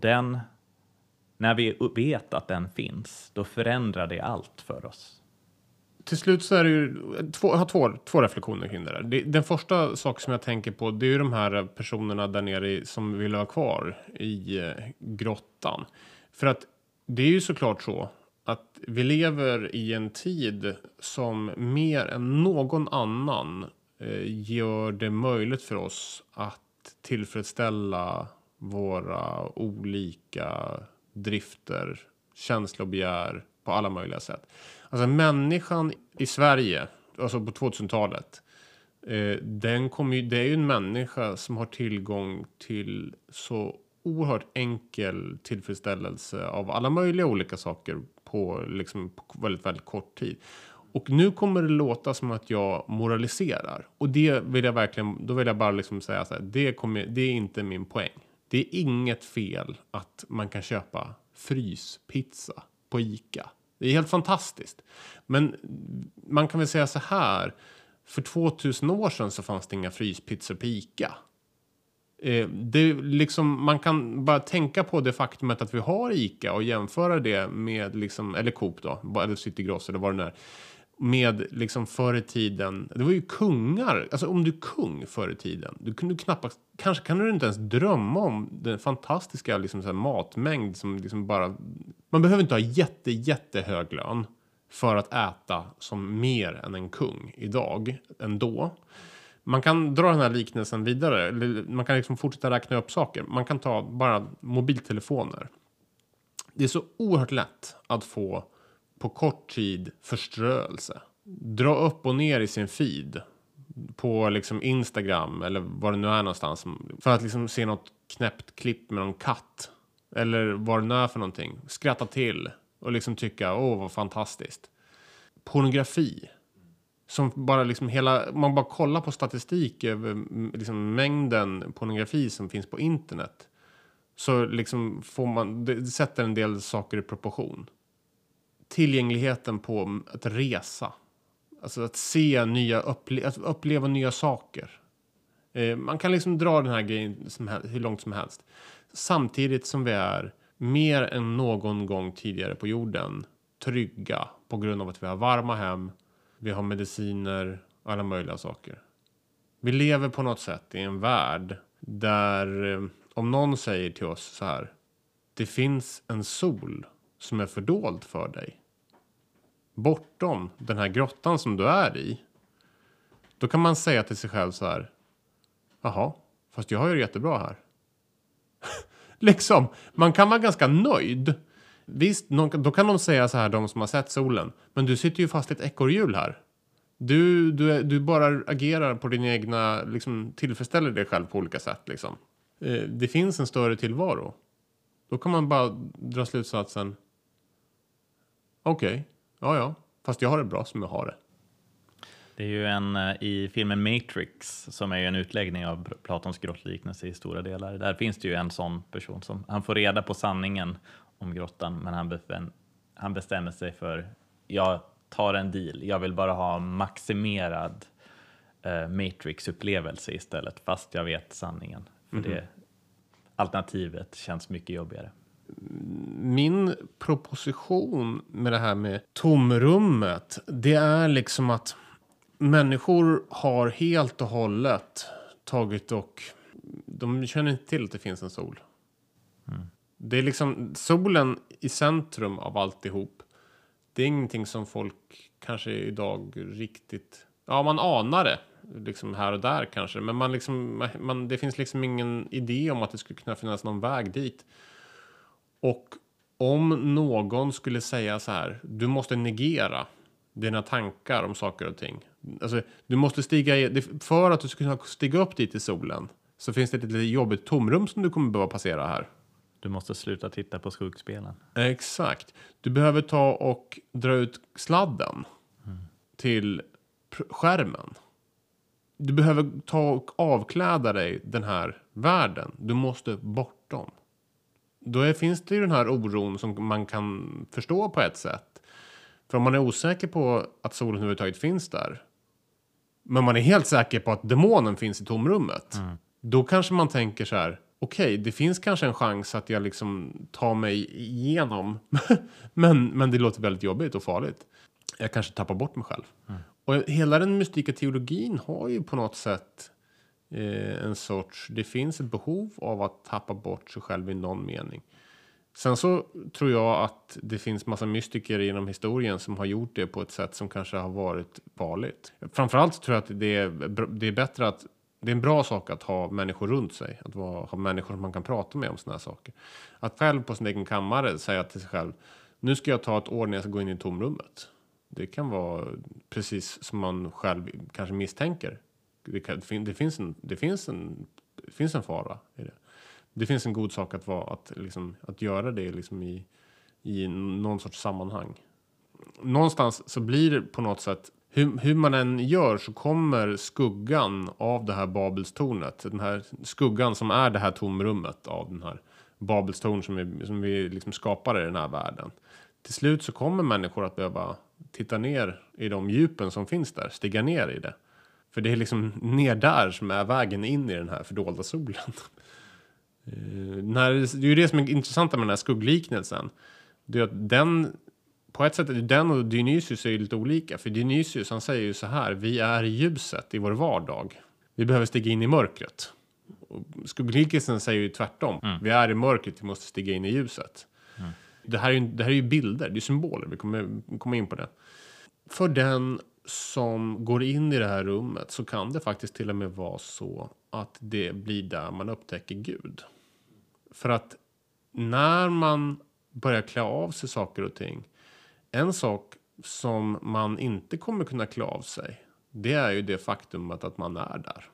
när vi vet att den finns, då förändrar det allt för oss. Till slut så är det ju, jag har två reflektioner kring det där. Den första sak som jag tänker på, det är ju de här personerna där nere som vill vara kvar i grottan. För att det är ju såklart så att vi lever i en tid som mer än någon annan gör det möjligt för oss att tillfredsställa våra olika drifter, känslobegär på alla möjliga sätt. Alltså människan i Sverige, alltså på 2000-talet, det är ju en människa som har tillgång till så oerhört enkel tillfredsställelse av alla möjliga olika saker på väldigt, väldigt kort tid. Och nu kommer det låta som att jag moraliserar. Och det vill jag verkligen, då vill jag bara liksom säga så här, det är inte min poäng. Det är inget fel att man kan köpa fryspizza på ICA. Det är helt fantastiskt. Men man kan väl säga så här, för 2000 år sedan så fanns det inga fryspizzor på ICA. Man kan bara tänka på det faktumet att vi har ICA och jämföra det med eller Coop då, eller City Gross eller vad det nu är. Med förr i tiden, det var ju kungar, alltså om du är kung förr i tiden, du kunde knappast, kanske kan du inte ens drömma om den fantastiska så här matmängd som bara, man behöver inte ha jättehög lön för att äta som mer än en kung idag ändå. Man kan dra den här liknelsen vidare, eller man kan fortsätta räkna upp saker. Man kan ta bara mobiltelefoner. Det är så oerhört lätt att få på kort tid förströelse. Dra upp och ner i sin feed på Instagram eller vad det nu är någonstans. För att se något knäppt klipp med någon katt. Eller vad det nu är för någonting. Skratta till och tycka, vad fantastiskt. Pornografi. Som bara man bara kollar på statistik över mängden pornografi som finns på internet. Så får man, det sätter en del saker i proportion. Tillgängligheten på att resa. Alltså att se att uppleva nya saker. Man kan dra den här grejen hur långt som helst. Samtidigt som vi är mer än någon gång tidigare på jorden trygga på grund av att vi har varma hem. Vi har mediciner och alla möjliga saker. Vi lever på något sätt i en värld där om någon säger till oss så här: det finns en sol som är fördold för dig. Bortom den här grottan som du är i. Då kan man säga till sig själv så här: jaha, fast jag har ju det jättebra här. Man kan vara ganska nöjd. Visst, då kan de säga så här, de som har sett solen: men du sitter ju fast i ett ekorrhjul här. Du bara agerar på din egna, tillfredsställer dig själv på olika sätt. Det finns en större tillvaro. Då kan man bara dra slutsatsen: okej, ja, fast jag har det bra som jag har det. Det är ju i filmen Matrix, som är ju en utläggning av Platons grottliknelse i stora delar. Där finns det ju en sån person som han får reda på sanningen om grottan, men han bestämmer sig för, jag tar en deal. Jag vill bara ha maximerad Matrix-upplevelse istället, fast jag vet sanningen. För det alternativet känns mycket jobbigare. Min proposition med det här med tomrummet, det är liksom att människor har helt och hållet tagit och de känner inte till att det finns en sol. Det är liksom solen i centrum av alltihop. Det är ingenting som folk kanske idag riktigt, ja, man anar det liksom här och där kanske, men det finns liksom ingen idé om att det skulle kunna finnas någon väg dit. Och om någon skulle säga så här, du måste negera dina tankar om saker och ting. Alltså, du måste för att du ska kunna stiga upp dit i solen, så finns det ett lite jobbigt tomrum som du kommer behöva passera här. Du måste sluta titta på skuggspelen. Exakt. Du behöver ta och dra ut sladden till skärmen. Du behöver ta och avkläda dig den här världen. Du måste bortom. Då finns det ju den här oron som man kan förstå på ett sätt. För om man är osäker på att solen överhuvudtaget finns där, men man är helt säker på att demonen finns i tomrummet, då kanske man tänker så här, okej, det finns kanske en chans att jag liksom tar mig igenom, men det låter väldigt jobbigt och farligt. Jag kanske tappar bort mig själv. Och hela den mystika teologin har ju på något sätt en sorts, det finns ett behov av att tappa bort sig själv i någon mening. Sen så tror jag att det finns massa mystiker genom historien som har gjort det på ett sätt som kanske har varit farligt. Framförallt tror jag att det är bättre att det är en bra sak att ha människor runt sig. Att ha människor som man kan prata med om såna här saker. Att själv på sin egen kammare säga till sig själv, nu ska jag ta ett år när jag ska gå in i tomrummet. Det kan vara precis som man själv kanske misstänker. Det finns en fara i det. Det finns en god sak att göra det liksom i någon sorts sammanhang. Någonstans så blir det på något sätt, hur man än gör så kommer skuggan av det här Babelstornet, den här skuggan som är det här tomrummet av den här Babelstorn som vi liksom skapar i den här världen. Till slut så kommer människor att behöva titta ner i de djupen som finns där, stiga ner i det. För det är liksom ner där som är vägen in i den här fördolda solen. Det är ju det som är intressant med den här skuggliknelsen. Det är att på ett sätt är den och Dionysius är ju lite olika. För Dionysius, han säger ju så här, vi är i ljuset i vår vardag. Vi behöver stiga in i mörkret. Och skuggliknelsen säger ju tvärtom. Vi är i mörkret, vi måste stiga in i ljuset. Det här är ju bilder, det är symboler, vi kommer in på det. För den som går in i det här rummet så kan det faktiskt till och med vara så att det blir där man upptäcker Gud. För att när man börjar klä av sig saker och ting, en sak som man inte kommer kunna klä av sig, det är ju det faktumet att man är där.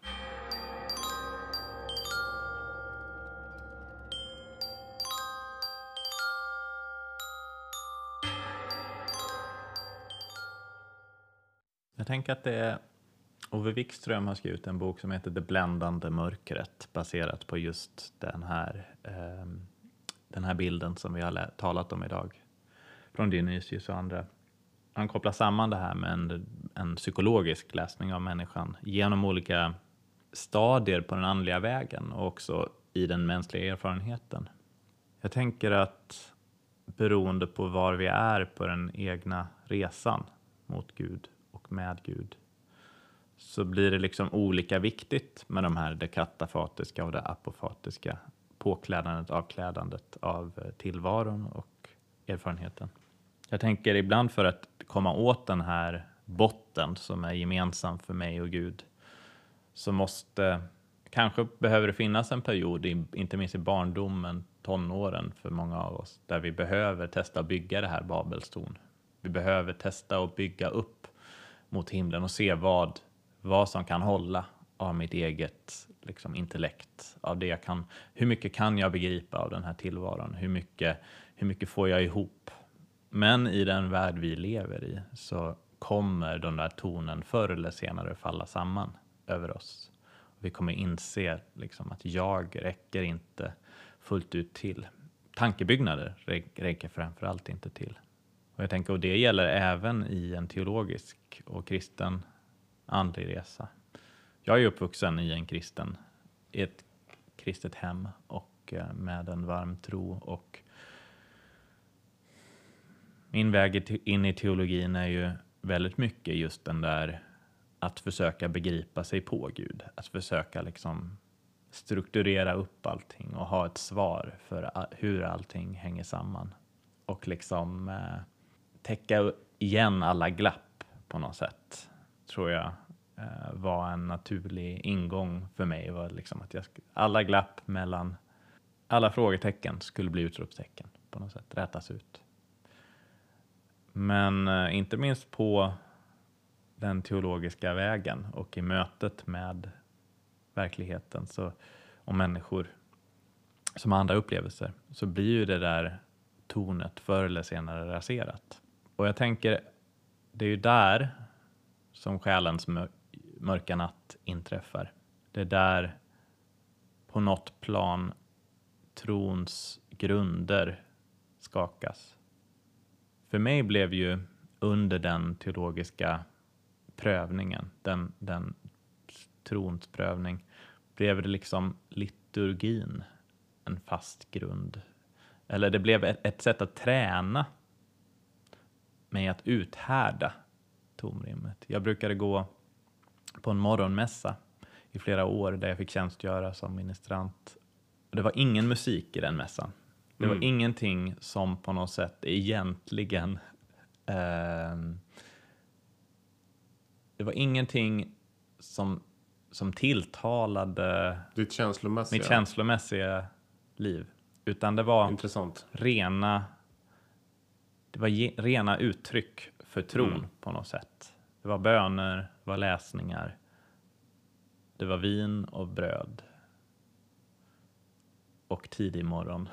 Jag tänker att det är Ove Wikström har skrivit en bok som heter Det bländande mörkret, baserat på just den här bilden som vi har talat om idag från Dionysius och andra. Han kopplar samman det här med en psykologisk läsning av människan genom olika stadier på den andliga vägen och också i den mänskliga erfarenheten. Jag tänker att beroende på var vi är på den egna resan mot Gud och med Gud, så blir det liksom olika viktigt med de här det katafatiska och det apofatiska, påklädandet, avklädandet av tillvaron och erfarenheten. Jag tänker ibland för att komma åt den här botten som är gemensam för mig och Gud, så kanske behöver det finnas en period, inte minst i barndomen, tonåren för många av oss, där vi behöver testa att bygga det här Babelstorn. Vi behöver testa att bygga upp mot himlen och se vad som kan hålla av mitt eget liksom, intellekt. Av det jag kan, hur mycket kan jag begripa av den här tillvaron? Hur mycket får jag ihop? Men i den värld vi lever i så kommer de där tonen förr eller senare falla samman över oss. Vi kommer inse liksom att jag räcker inte fullt ut till. Tankebyggnader räcker framförallt inte till. Och jag tänker, och det gäller även i en teologisk och kristen andlig resa. Jag är uppvuxen i ett kristet hem och med en varm tro, och min väg in i teologin är ju väldigt mycket just den där att försöka begripa sig på Gud. Att försöka liksom strukturera upp allting och ha ett svar för hur allting hänger samman. Och liksom täcka igen alla glapp på något sätt, tror jag var en naturlig ingång för mig. Var liksom att alla glapp mellan alla frågetecken skulle bli utropstecken på något sätt, rätas ut. Men inte minst på den teologiska vägen och i mötet med verkligheten och människor som har andra upplevelser, så blir ju det där tornet förr eller senare raserat. Och jag tänker, det är ju där som själens mörka natt inträffar. Det är där på något plan trons grunder skakas. För mig blev ju under den teologiska prövningen, den trons prövning, blev det liksom liturgin en fast grund. Eller det blev ett sätt att träna mig att uthärda tomrummet. Jag brukade gå på en morgonmässa i flera år där jag fick tjänstgöra som ministrant. Det var ingen musik i den mässan. Det var ingenting som på något sätt egentligen... det var ingenting som tilltalade mitt känslomässiga liv. Utan det var rena uttryck för tron på något sätt. Det var böner, det var läsningar. Det var vin och bröd. Och tidig morgon.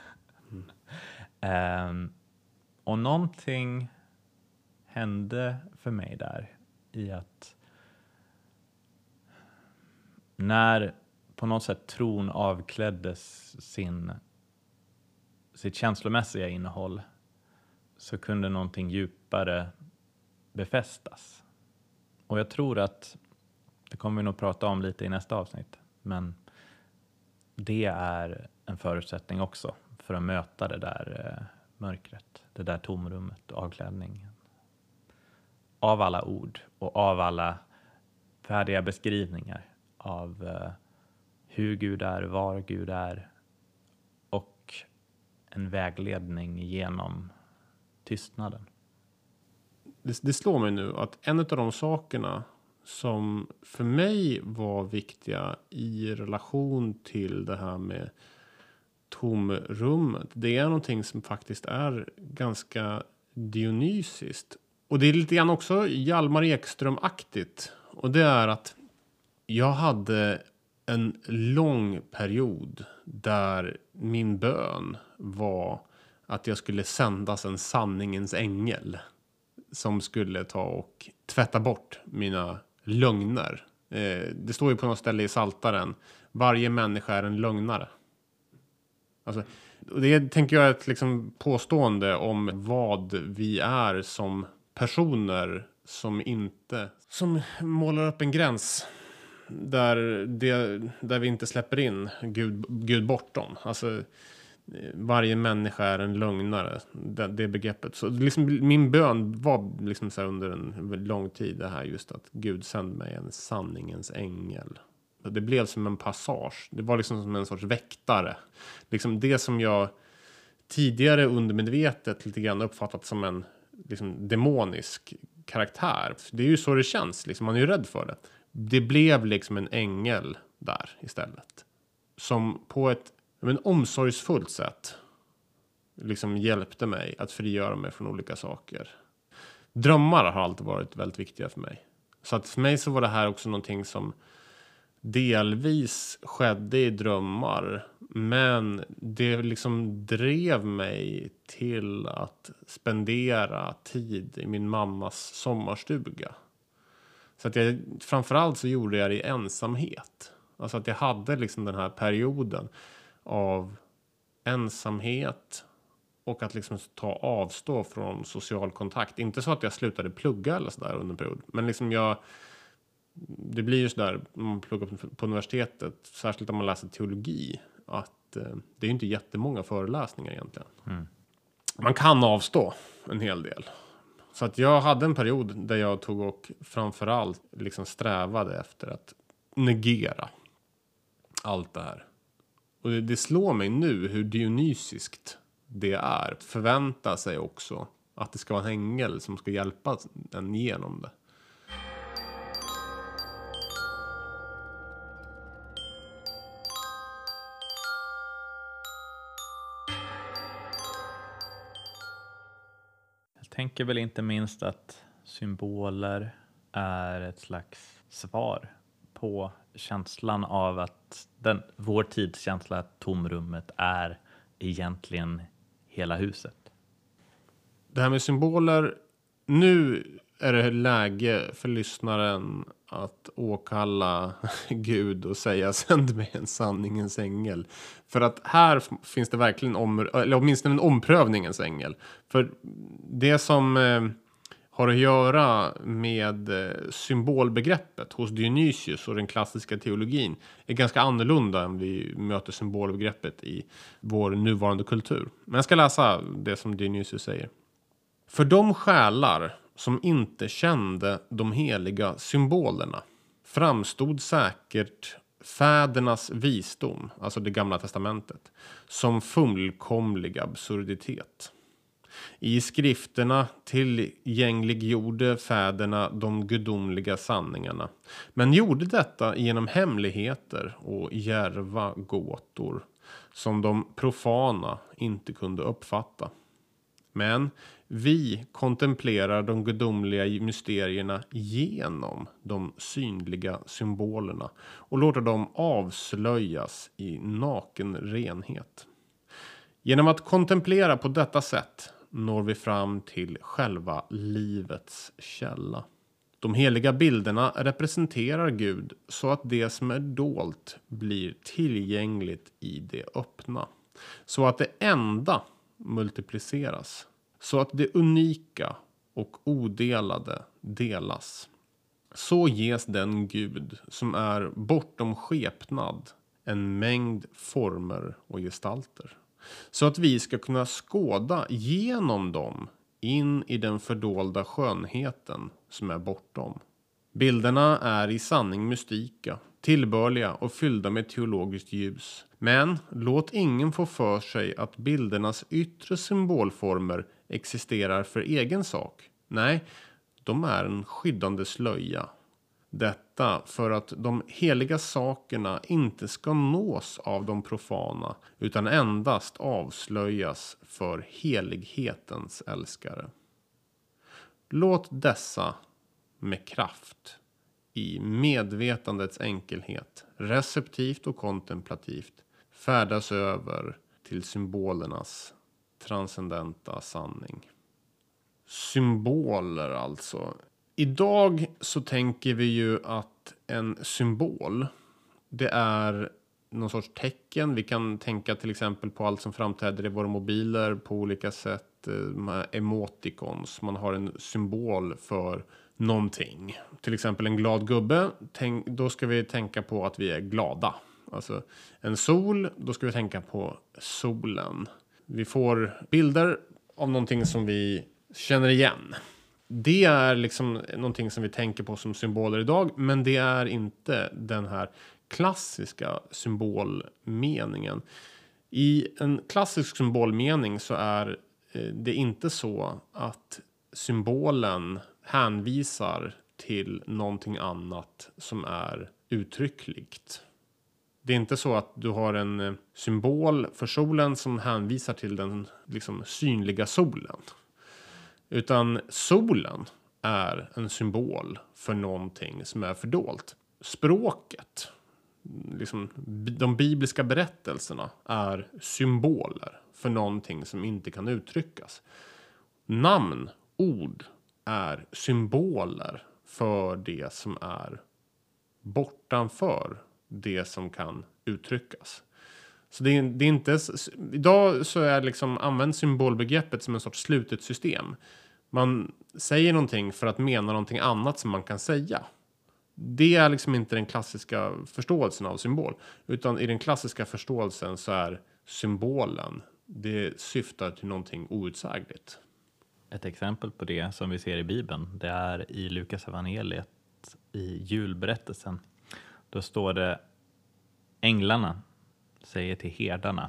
Och någonting hände för mig där i att när på något sätt tron avkläddes sitt känslomässiga innehåll, så kunde någonting djupare befästas. Och jag tror att det kommer vi nog prata om lite i nästa avsnitt, men det är en förutsättning också för att möta det där mörkret, det där tomrummet, avklädningen. Av alla ord och av alla färdiga beskrivningar av hur Gud är, var Gud är, och en vägledning genom tystnaden. Det slår mig nu att en av de sakerna som för mig var viktiga i relation till det här med tomrummet, det är någonting som faktiskt är ganska dionysiskt. Och det är lite grann också Hjalmar Ekström-aktigt. Och det är att jag hade en lång period där min bön var att jag skulle sändas en sanningens ängel som skulle ta och tvätta bort mina lögner. Det står ju på något ställe i Saltaren: varje människa är en lögnare. Alltså, och det tänker jag är ett liksom påstående om vad vi är som personer som målar upp en gräns där vi inte släpper in Gud bortom. Alltså, varje människa är en lögnare, det begreppet. Så liksom, min bön var liksom så här under en lång tid det här, just att Gud sände mig en sanningens ängel. Det blev som en passage. Det var liksom som en sorts väktare. Liksom det som jag tidigare undermedvetet lite grann uppfattat som en liksom demonisk karaktär. Det är ju så det känns. Liksom, man är ju rädd för det. Det blev liksom en ängel där istället. Som på ett omsorgsfullt sätt liksom hjälpte mig att frigöra mig från olika saker. Drömmar har alltid varit väldigt viktiga för mig. Så att för mig så var det här också någonting som delvis skedde i drömmar. Men det liksom drev mig till att spendera tid i min mammas sommarstuga. Så att framförallt så gjorde jag det i ensamhet. Alltså att jag hade liksom den här perioden av ensamhet och att liksom avstå från social kontakt. Inte så att jag slutade plugga eller sådär under en period. Men liksom det blir ju sådär när man pluggar på universitetet, särskilt om man läser teologi, att det är inte jättemånga föreläsningar egentligen. Man kan avstå en hel del. Så att jag hade en period där jag tog och framförallt liksom strävade efter att negera allt det här. Och det slår mig nu hur dionysiskt det är. Förvänta sig också att det ska vara en ängel som ska hjälpa en genom det. Jag tänker väl inte minst att symboler är ett slags svar på känslan av att vår tids känsla att tomrummet är egentligen hela huset. Det här med symboler, nu är det läge för lyssnaren att åkalla Gud och säga sänd mig en sanningens ängel. För att här finns det verkligen eller åtminstone en omprövningens ängel. För det som har att göra med symbolbegreppet hos Dionysius och den klassiska teologin är ganska annorlunda än vi möter symbolbegreppet i vår nuvarande kultur. Men jag ska läsa det som Dionysius säger. För de själar som inte kände de heliga symbolerna framstod säkert fädernas visdom, alltså det gamla testamentet, som fullkomlig absurditet. I skrifterna tillgängliggjorde fäderna de gudomliga sanningarna, men gjorde detta genom hemligheter och djärva gåtor som de profana inte kunde uppfatta. Men vi kontemplerar de gudomliga mysterierna genom de synliga symbolerna och låter dem avslöjas i naken renhet. Genom att kontemplera på detta sätt når vi fram till själva livets källa. De heliga bilderna representerar Gud så att det som är dolt blir tillgängligt i det öppna. Så att det enda multipliceras. Så att det unika och odelade delas. Så ges den Gud som är bortom skepnad en mängd former och gestalter. Så att vi ska kunna skåda genom dem in i den fördolda skönheten som är bortom. Bilderna är i sanning mystika, tillbörliga och fyllda med teologiskt ljus. Men låt ingen få för sig att bildernas yttre symbolformer existerar för egen sak. Nej, de är en skyddande slöja. Detta för att de heliga sakerna inte ska nås av de profana utan endast avslöjas för helighetens älskare. Låt dessa med kraft i medvetandets enkelhet, receptivt och kontemplativt färdas över till symbolernas transcendenta sanning. Symboler alltså. Idag så tänker vi ju att en symbol, det är någon sorts tecken. Vi kan tänka till exempel på allt som framträder i våra mobiler på olika sätt. Emoticons, man har en symbol för någonting. Till exempel en glad gubbe, då ska vi tänka på att vi är glada. Alltså en sol, då ska vi tänka på solen. Vi får bilder av någonting som vi känner igen. Det är liksom någonting som vi tänker på som symboler idag, men det är inte den här klassiska symbolmeningen. I en klassisk symbolmening så är det inte så att symbolen hänvisar till någonting annat som är uttryckligt. Det är inte så att du har en symbol för solen som hänvisar till den liksom synliga solen. Utan solen är en symbol för någonting som är fördolt. Språket, liksom, de bibliska berättelserna är symboler för någonting som inte kan uttryckas. Namn, ord är symboler för det som är bortanför det som kan uttryckas. Så det är inte, idag så är liksom använt symbolbegreppet som en sorts slutet system. Man säger någonting för att mena någonting annat som man kan säga. Det är liksom inte den klassiska förståelsen av symbol. Utan i den klassiska förståelsen så är symbolen, det syftar till någonting outsägligt. Ett exempel på det som vi ser i Bibeln, det är i Lukas evangeliet i julberättelsen. Då står det: änglarna säger till herdarna,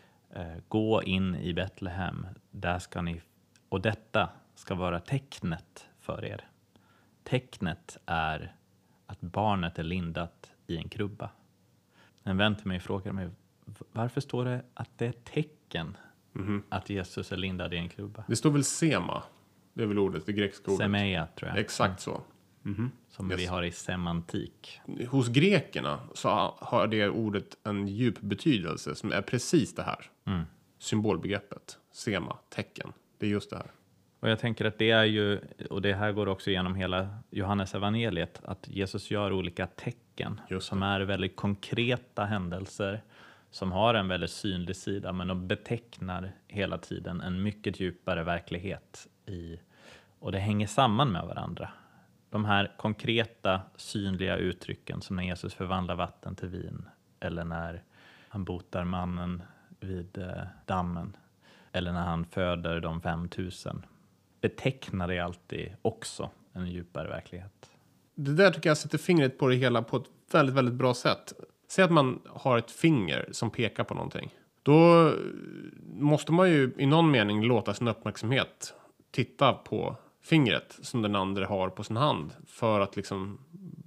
gå in i Betlehem, där ska ni, och detta ska vara tecknet för er. Tecknet är att barnet är lindat i en krubba. En vän till mig frågade mig, varför står det att det är tecken att Jesus är lindad i en krubba? Det står väl sema, det är väl ordet, det grekiska ordet. Semeia, tror jag. Exakt så. Som vi har i semantik. Hos grekerna så har det ordet en djup betydelse som är precis det här. Symbolbegreppet, sema, tecken. Det är just det här. Och jag tänker att det är ju, och det här går också igenom hela Johannes evangeliet, att Jesus gör olika tecken som är väldigt konkreta händelser som har en väldigt synlig sida, men de betecknar hela tiden en mycket djupare verklighet i, och det hänger samman med varandra. De här konkreta, synliga uttrycken, som när Jesus förvandlar vatten till vin, eller när han botar mannen vid dammen, eller när han föder de 5000, betecknar det alltid också en djupare verklighet. Det där tycker jag sätter fingret på det hela på ett väldigt, väldigt bra sätt. Säg att man har ett finger som pekar på någonting. Då måste man ju i någon mening låta sin uppmärksamhet titta på fingret som den andra har på sin hand. För att liksom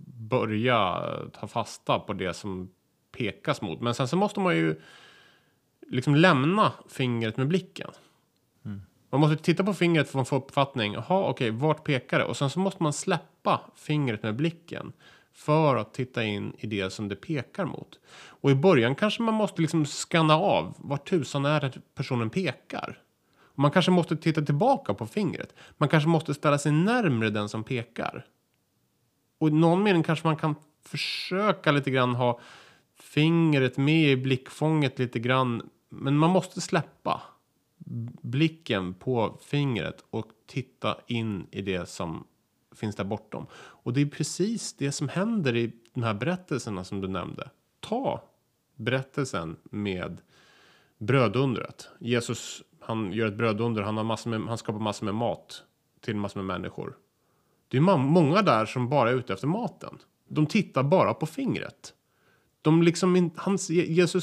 börja ta fasta på det som pekas mot. Men sen så måste man ju liksom lämna fingret med blicken. Man måste titta på fingret för att få uppfattning. Jaha, okej, vart pekar det? Och sen så måste man släppa fingret med blicken för att titta in i det som det pekar mot. Och i början kanske man måste liksom skanna av vart tusan är det personen pekar. Och man kanske måste titta tillbaka på fingret. Man kanske måste ställa sig närmare den som pekar. Och i någon mening kanske man kan försöka lite grann ha fingret med i blickfånget lite grann. Men man måste släppa blicken på fingret och titta in i det som finns där bortom. Och det är precis det som händer i de här berättelserna som du nämnde. Ta berättelsen med brödundret. Jesus, han gör ett brödunder, han skapar massor med mat till massor med människor. Det är många där som bara är ute efter maten. De tittar bara på fingret. De liksom, Jesus,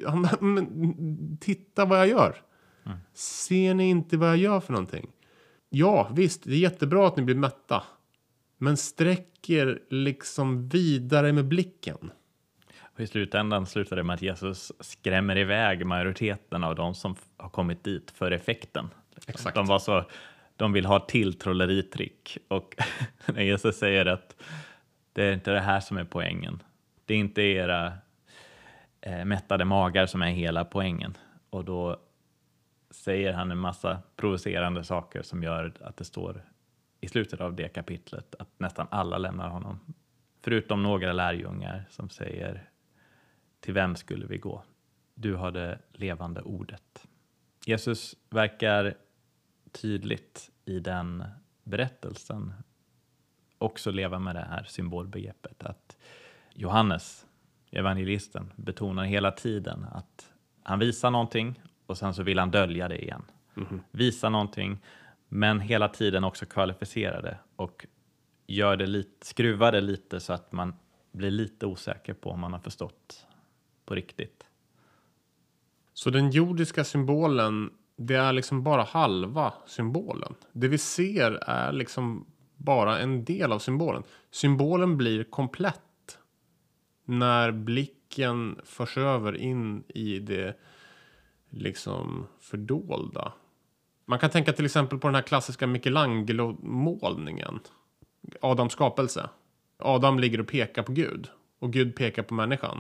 titta vad jag gör. Ser ni inte vad jag gör för någonting? Ja, visst, det är jättebra att ni blir mätta. Men sträcker liksom vidare med blicken. Och i slutändan slutar det med att Jesus skrämmer iväg majoriteten av de som har kommit dit för effekten. Exakt. De vill ha till trolleritrick. Och när Jesus säger att det är inte det här som är poängen. Det är inte era mättade magar som är hela poängen. Och då säger han en massa provocerande saker som gör att det står i slutet av det kapitlet att nästan alla lämnar honom. Förutom några lärjungar som säger: till vem skulle vi gå? Du har det levande ordet. Jesus verkar tydligt i den berättelsen också leva med det här symbolbegreppet. Att Johannes, evangelisten, betonar hela tiden att han visar någonting och sen så vill han dölja det igen. Visa någonting, men hela tiden också kvalificera det och gör det skruvar det lite så att man blir lite osäker på om man har förstått på riktigt. Så den jordiska symbolen, det är liksom bara halva symbolen. Det vi ser är liksom bara en del av symbolen. Symbolen blir komplett när blicken förs över in i det liksom fördolda. Man kan tänka till exempel på den här klassiska Michelangelo-målningen. Adams skapelse. Adam ligger och pekar på Gud. och Gud pekar på människan.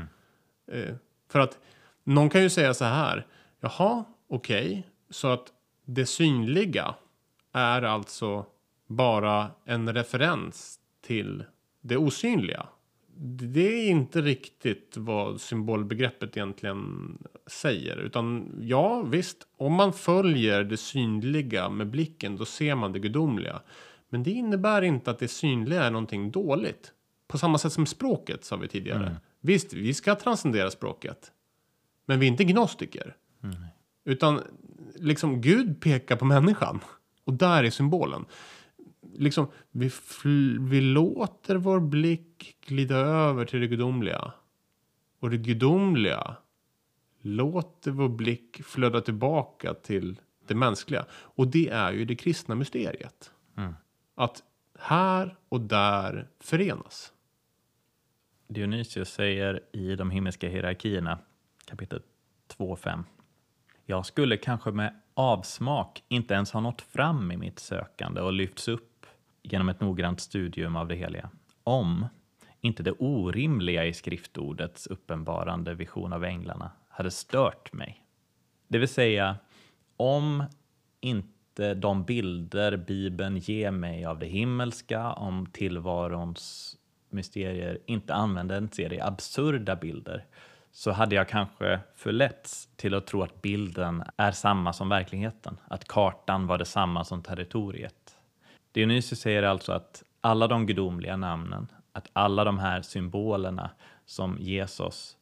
För att någon kan ju säga så här, jaha, okej, så att det synliga är alltså bara en referens till det osynliga. Det är inte riktigt vad symbolbegreppet egentligen säger. Utan ja, visst, om man följer det synliga med blicken, då ser man det gudomliga. Men det innebär inte att det synliga är någonting dåligt. På samma sätt som språket, sa vi tidigare. Visst, vi ska transcendera språket. Men vi är inte gnostiker. Utan liksom Gud pekar på människan. Och där är symbolen. Liksom, vi låter vår blick glida över till det gudomliga. Och det gudomliga låter vår blick flöda tillbaka till det mänskliga. Och det är ju det kristna mysteriet. Att här och där förenas. Dionysius säger i de himmelska hierarkierna, kapitel 2:5. Jag skulle kanske med avsmak inte ens ha nått fram i mitt sökande och lyfts upp genom ett noggrant studium av det heliga. Om inte det orimliga i skriftordets uppenbarande vision av änglarna hade stört mig. Det vill säga, om inte de bilder Bibeln ger mig av det himmelska, om tillvarons mysterier, inte använder en serie absurda bilder, så hade jag kanske förletts till att tro att bilden är samma som verkligheten. Att kartan var detsamma som territoriet. Dionysius säger alltså att alla de gudomliga namnen, att alla de här symbolerna som Jesus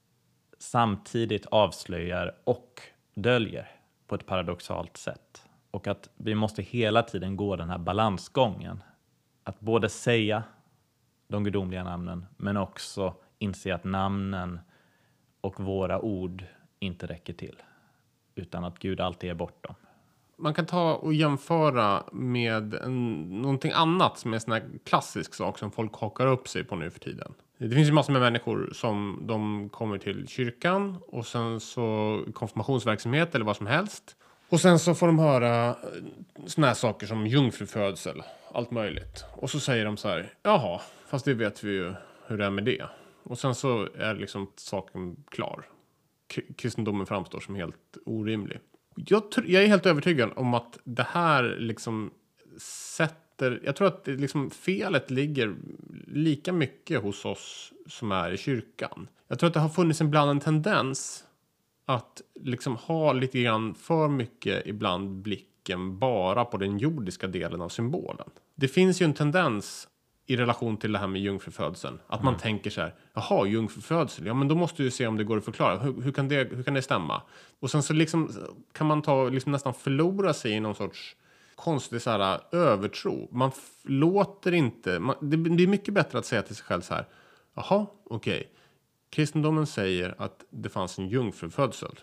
samtidigt avslöjar och döljer på ett paradoxalt sätt. Och att vi måste hela tiden gå den här balansgången. Att både säga de gudomliga namnen, men också inse att namnen och våra ord inte räcker till. Utan att Gud alltid är bortom. Man kan ta och jämföra med någonting annat som är en sån här klassisk sak som folk hakar upp sig på nu för tiden. Det finns ju massor med människor som de kommer till kyrkan och sen så konfirmationsverksamhet eller vad som helst. Och sen så får de höra såna här saker som jungfrufödsel, allt möjligt. Och så säger de så här, jaha, fast det vet vi ju hur det är med det. Och sen så är liksom saken klar. Kristendomen framstår som helt orimlig. Jag är helt övertygad om att det här liksom sätter... Jag tror att det liksom felet ligger lika mycket hos oss som är i kyrkan. Jag tror att det har funnits en tendens att liksom ha lite grann för mycket ibland blicken bara på den jordiska delen av symbolen. Det finns ju en tendens i relation till det här med jungfrufödseln. Att man tänker så här, jaha, jungfrufödsel. Ja, men då måste du se om det går att förklara. Hur kan det stämma? Och sen så liksom kan man liksom nästan förlora sig i någon sorts konstig så här övertro. Man låter inte... det är mycket bättre att säga till sig själv så här, jaha, okej. Kristendomen säger att det fanns en jungfrufödsel.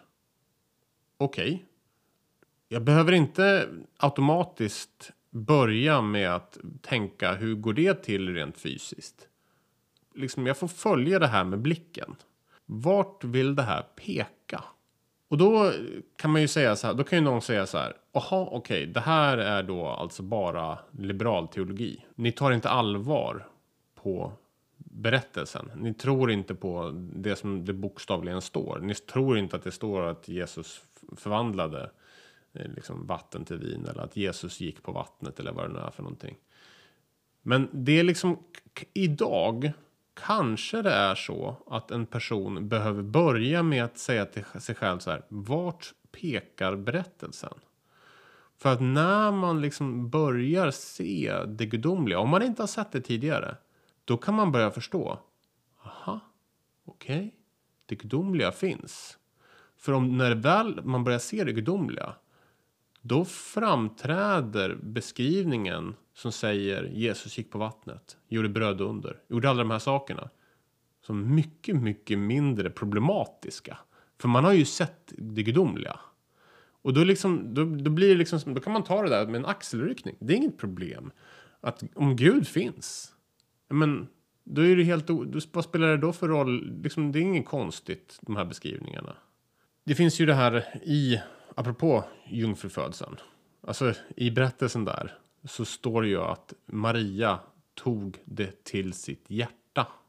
Okej. Jag behöver inte automatiskt börja med att tänka hur går det till rent fysiskt. Liksom jag får följa det här med blicken. Vart vill det här peka? Och då kan man ju säga så här, då kan ju någon säga så här, jaha, okej, det här är då alltså bara liberal teologi. Ni tar inte allvar på berättelsen. Ni tror inte på det som det bokstavligen står. Ni tror inte att det står att Jesus förvandlade liksom vatten till vin eller att Jesus gick på vattnet eller vad det nu är för någonting. Men det är liksom idag kanske det är så att en person behöver börja med att säga till sig själv så här, vart pekar berättelsen? För att när man liksom börjar se det gudomliga, om man inte har sett det tidigare, då kan man börja förstå. Aha, okej. Det gudomliga finns. För när väl man börjar se det gudomliga, då framträder beskrivningen som säger Jesus gick på vattnet, gjorde brödunder, gjorde alla de här sakerna som mycket, mycket mindre problematiska. För man har ju sett det gudomliga. Och då, liksom, då blir det liksom, då kan man ta det där med en axelryckning. Det är inget problem. Att om Gud finns, men då är det helt... Vad spelar det då för roll? Liksom, det är inget konstigt, de här beskrivningarna. Det finns ju det här apropå jungfrufödseln. Alltså i berättelsen där så står det ju att Maria tog det till sitt hjärta.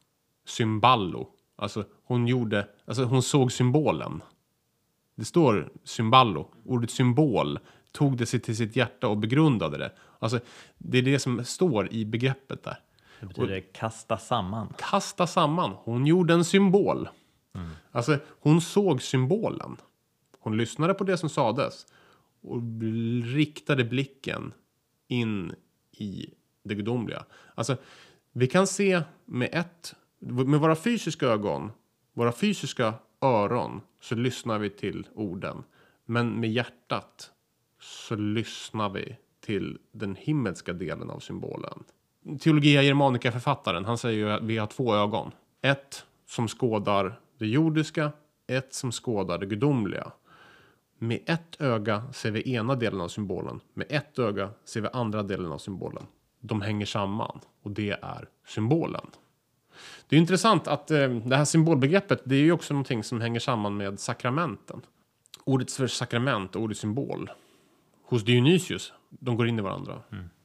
cymballo. Alltså hon såg symbolen. Det står cymballo. Ordet symbol tog det sig till sitt hjärta och begrundade det. Alltså det är det som står i begreppet där. Det betyder kasta samman. Kasta samman. Hon gjorde en symbol. Alltså hon såg symbolen. Hon lyssnade på det som sades. Och riktade blicken in i det gudomliga. Alltså vi kan se med våra fysiska ögon, våra fysiska öron, så lyssnar vi till orden. Men med hjärtat så lyssnar vi till den himmelska delen av symbolen. Teologia Germanica-författaren, han säger ju att vi har 2 ögon. Ett som skådar det jordiska, ett som skådar det gudomliga. Med ett öga ser vi ena delen av symbolen. Med ett öga ser vi andra delen av symbolen. De hänger samman och det är symbolen. Det är intressant att det här symbolbegreppet, det är ju också någonting som hänger samman med sakramenten. Ordet för sakrament och ordet symbol. Hos Dionysius, de går in i varandra.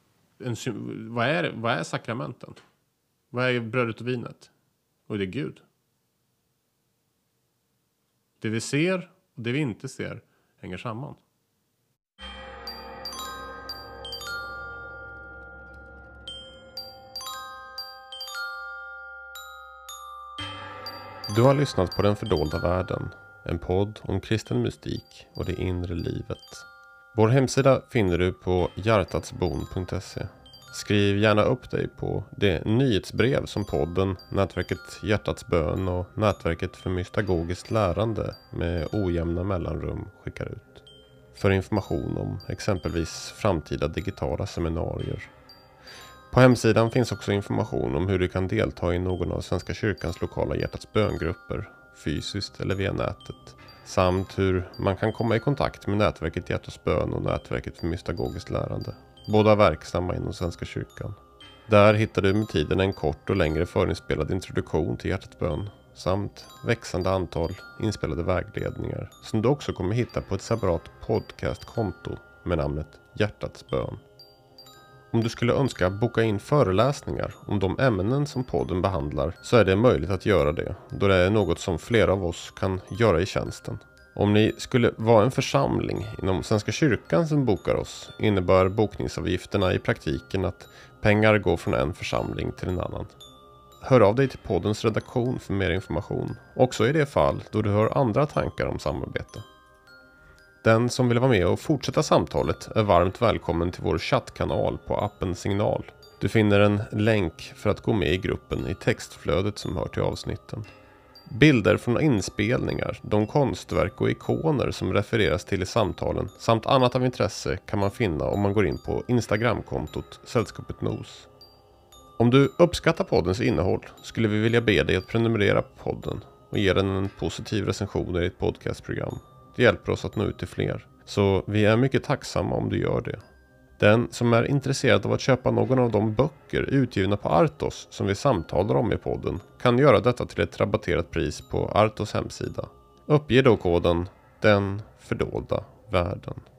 Vad är sakramenten? Vad är brödet och vinet? Och det är Gud. Det vi ser och det vi inte ser hänger samman. Du har lyssnat på Den fördolda världen, en podd om kristen mystik och det inre livet. Vår hemsida finner du på hjärtatsbon.se. Skriv gärna upp dig på det nyhetsbrev som podden, nätverket Hjärtats bön och nätverket för mystagogiskt lärande med ojämna mellanrum skickar ut. För information om exempelvis framtida digitala seminarier. På hemsidan finns också information om hur du kan delta i någon av Svenska kyrkans lokala Hjärtats böngrupper, fysiskt eller via nätet. Samt hur man kan komma i kontakt med nätverket Hjärtats bön och nätverket för mystagogiskt lärande. Båda verksamma inom Svenska kyrkan. Där hittar du med tiden en kort och längre förinspelad introduktion till Hjärtats bön. Samt växande antal inspelade vägledningar som du också kommer hitta på ett separat podcastkonto med namnet Hjärtats bön. Om du skulle önska boka in föreläsningar om de ämnen som podden behandlar så är det möjligt att göra det, då det är något som flera av oss kan göra i tjänsten. Om ni skulle vara en församling inom Svenska kyrkan som bokar oss innebär bokningsavgifterna i praktiken att pengar går från en församling till en annan. Hör av dig till poddens redaktion för mer information, också i det fall då du hör andra tankar om samarbete. Den som vill vara med och fortsätta samtalet är varmt välkommen till vår chattkanal på appen Signal. Du finner en länk för att gå med i gruppen i textflödet som hör till avsnitten. Bilder från inspelningar, de konstverk och ikoner som refereras till i samtalen samt annat av intresse kan man finna om man går in på Instagramkontot Sällskapet Nos. Om du uppskattar poddens innehåll skulle vi vilja be dig att prenumerera på podden och ge den en positiv recension i ditt podcastprogram. Det hjälper oss att nå ut till fler, så vi är mycket tacksamma om du gör det. Den som är intresserad av att köpa någon av de böcker utgivna på Artos som vi samtalar om i podden kan göra detta till ett rabatterat pris på Artos hemsida. Uppge då koden Den fördolda världen.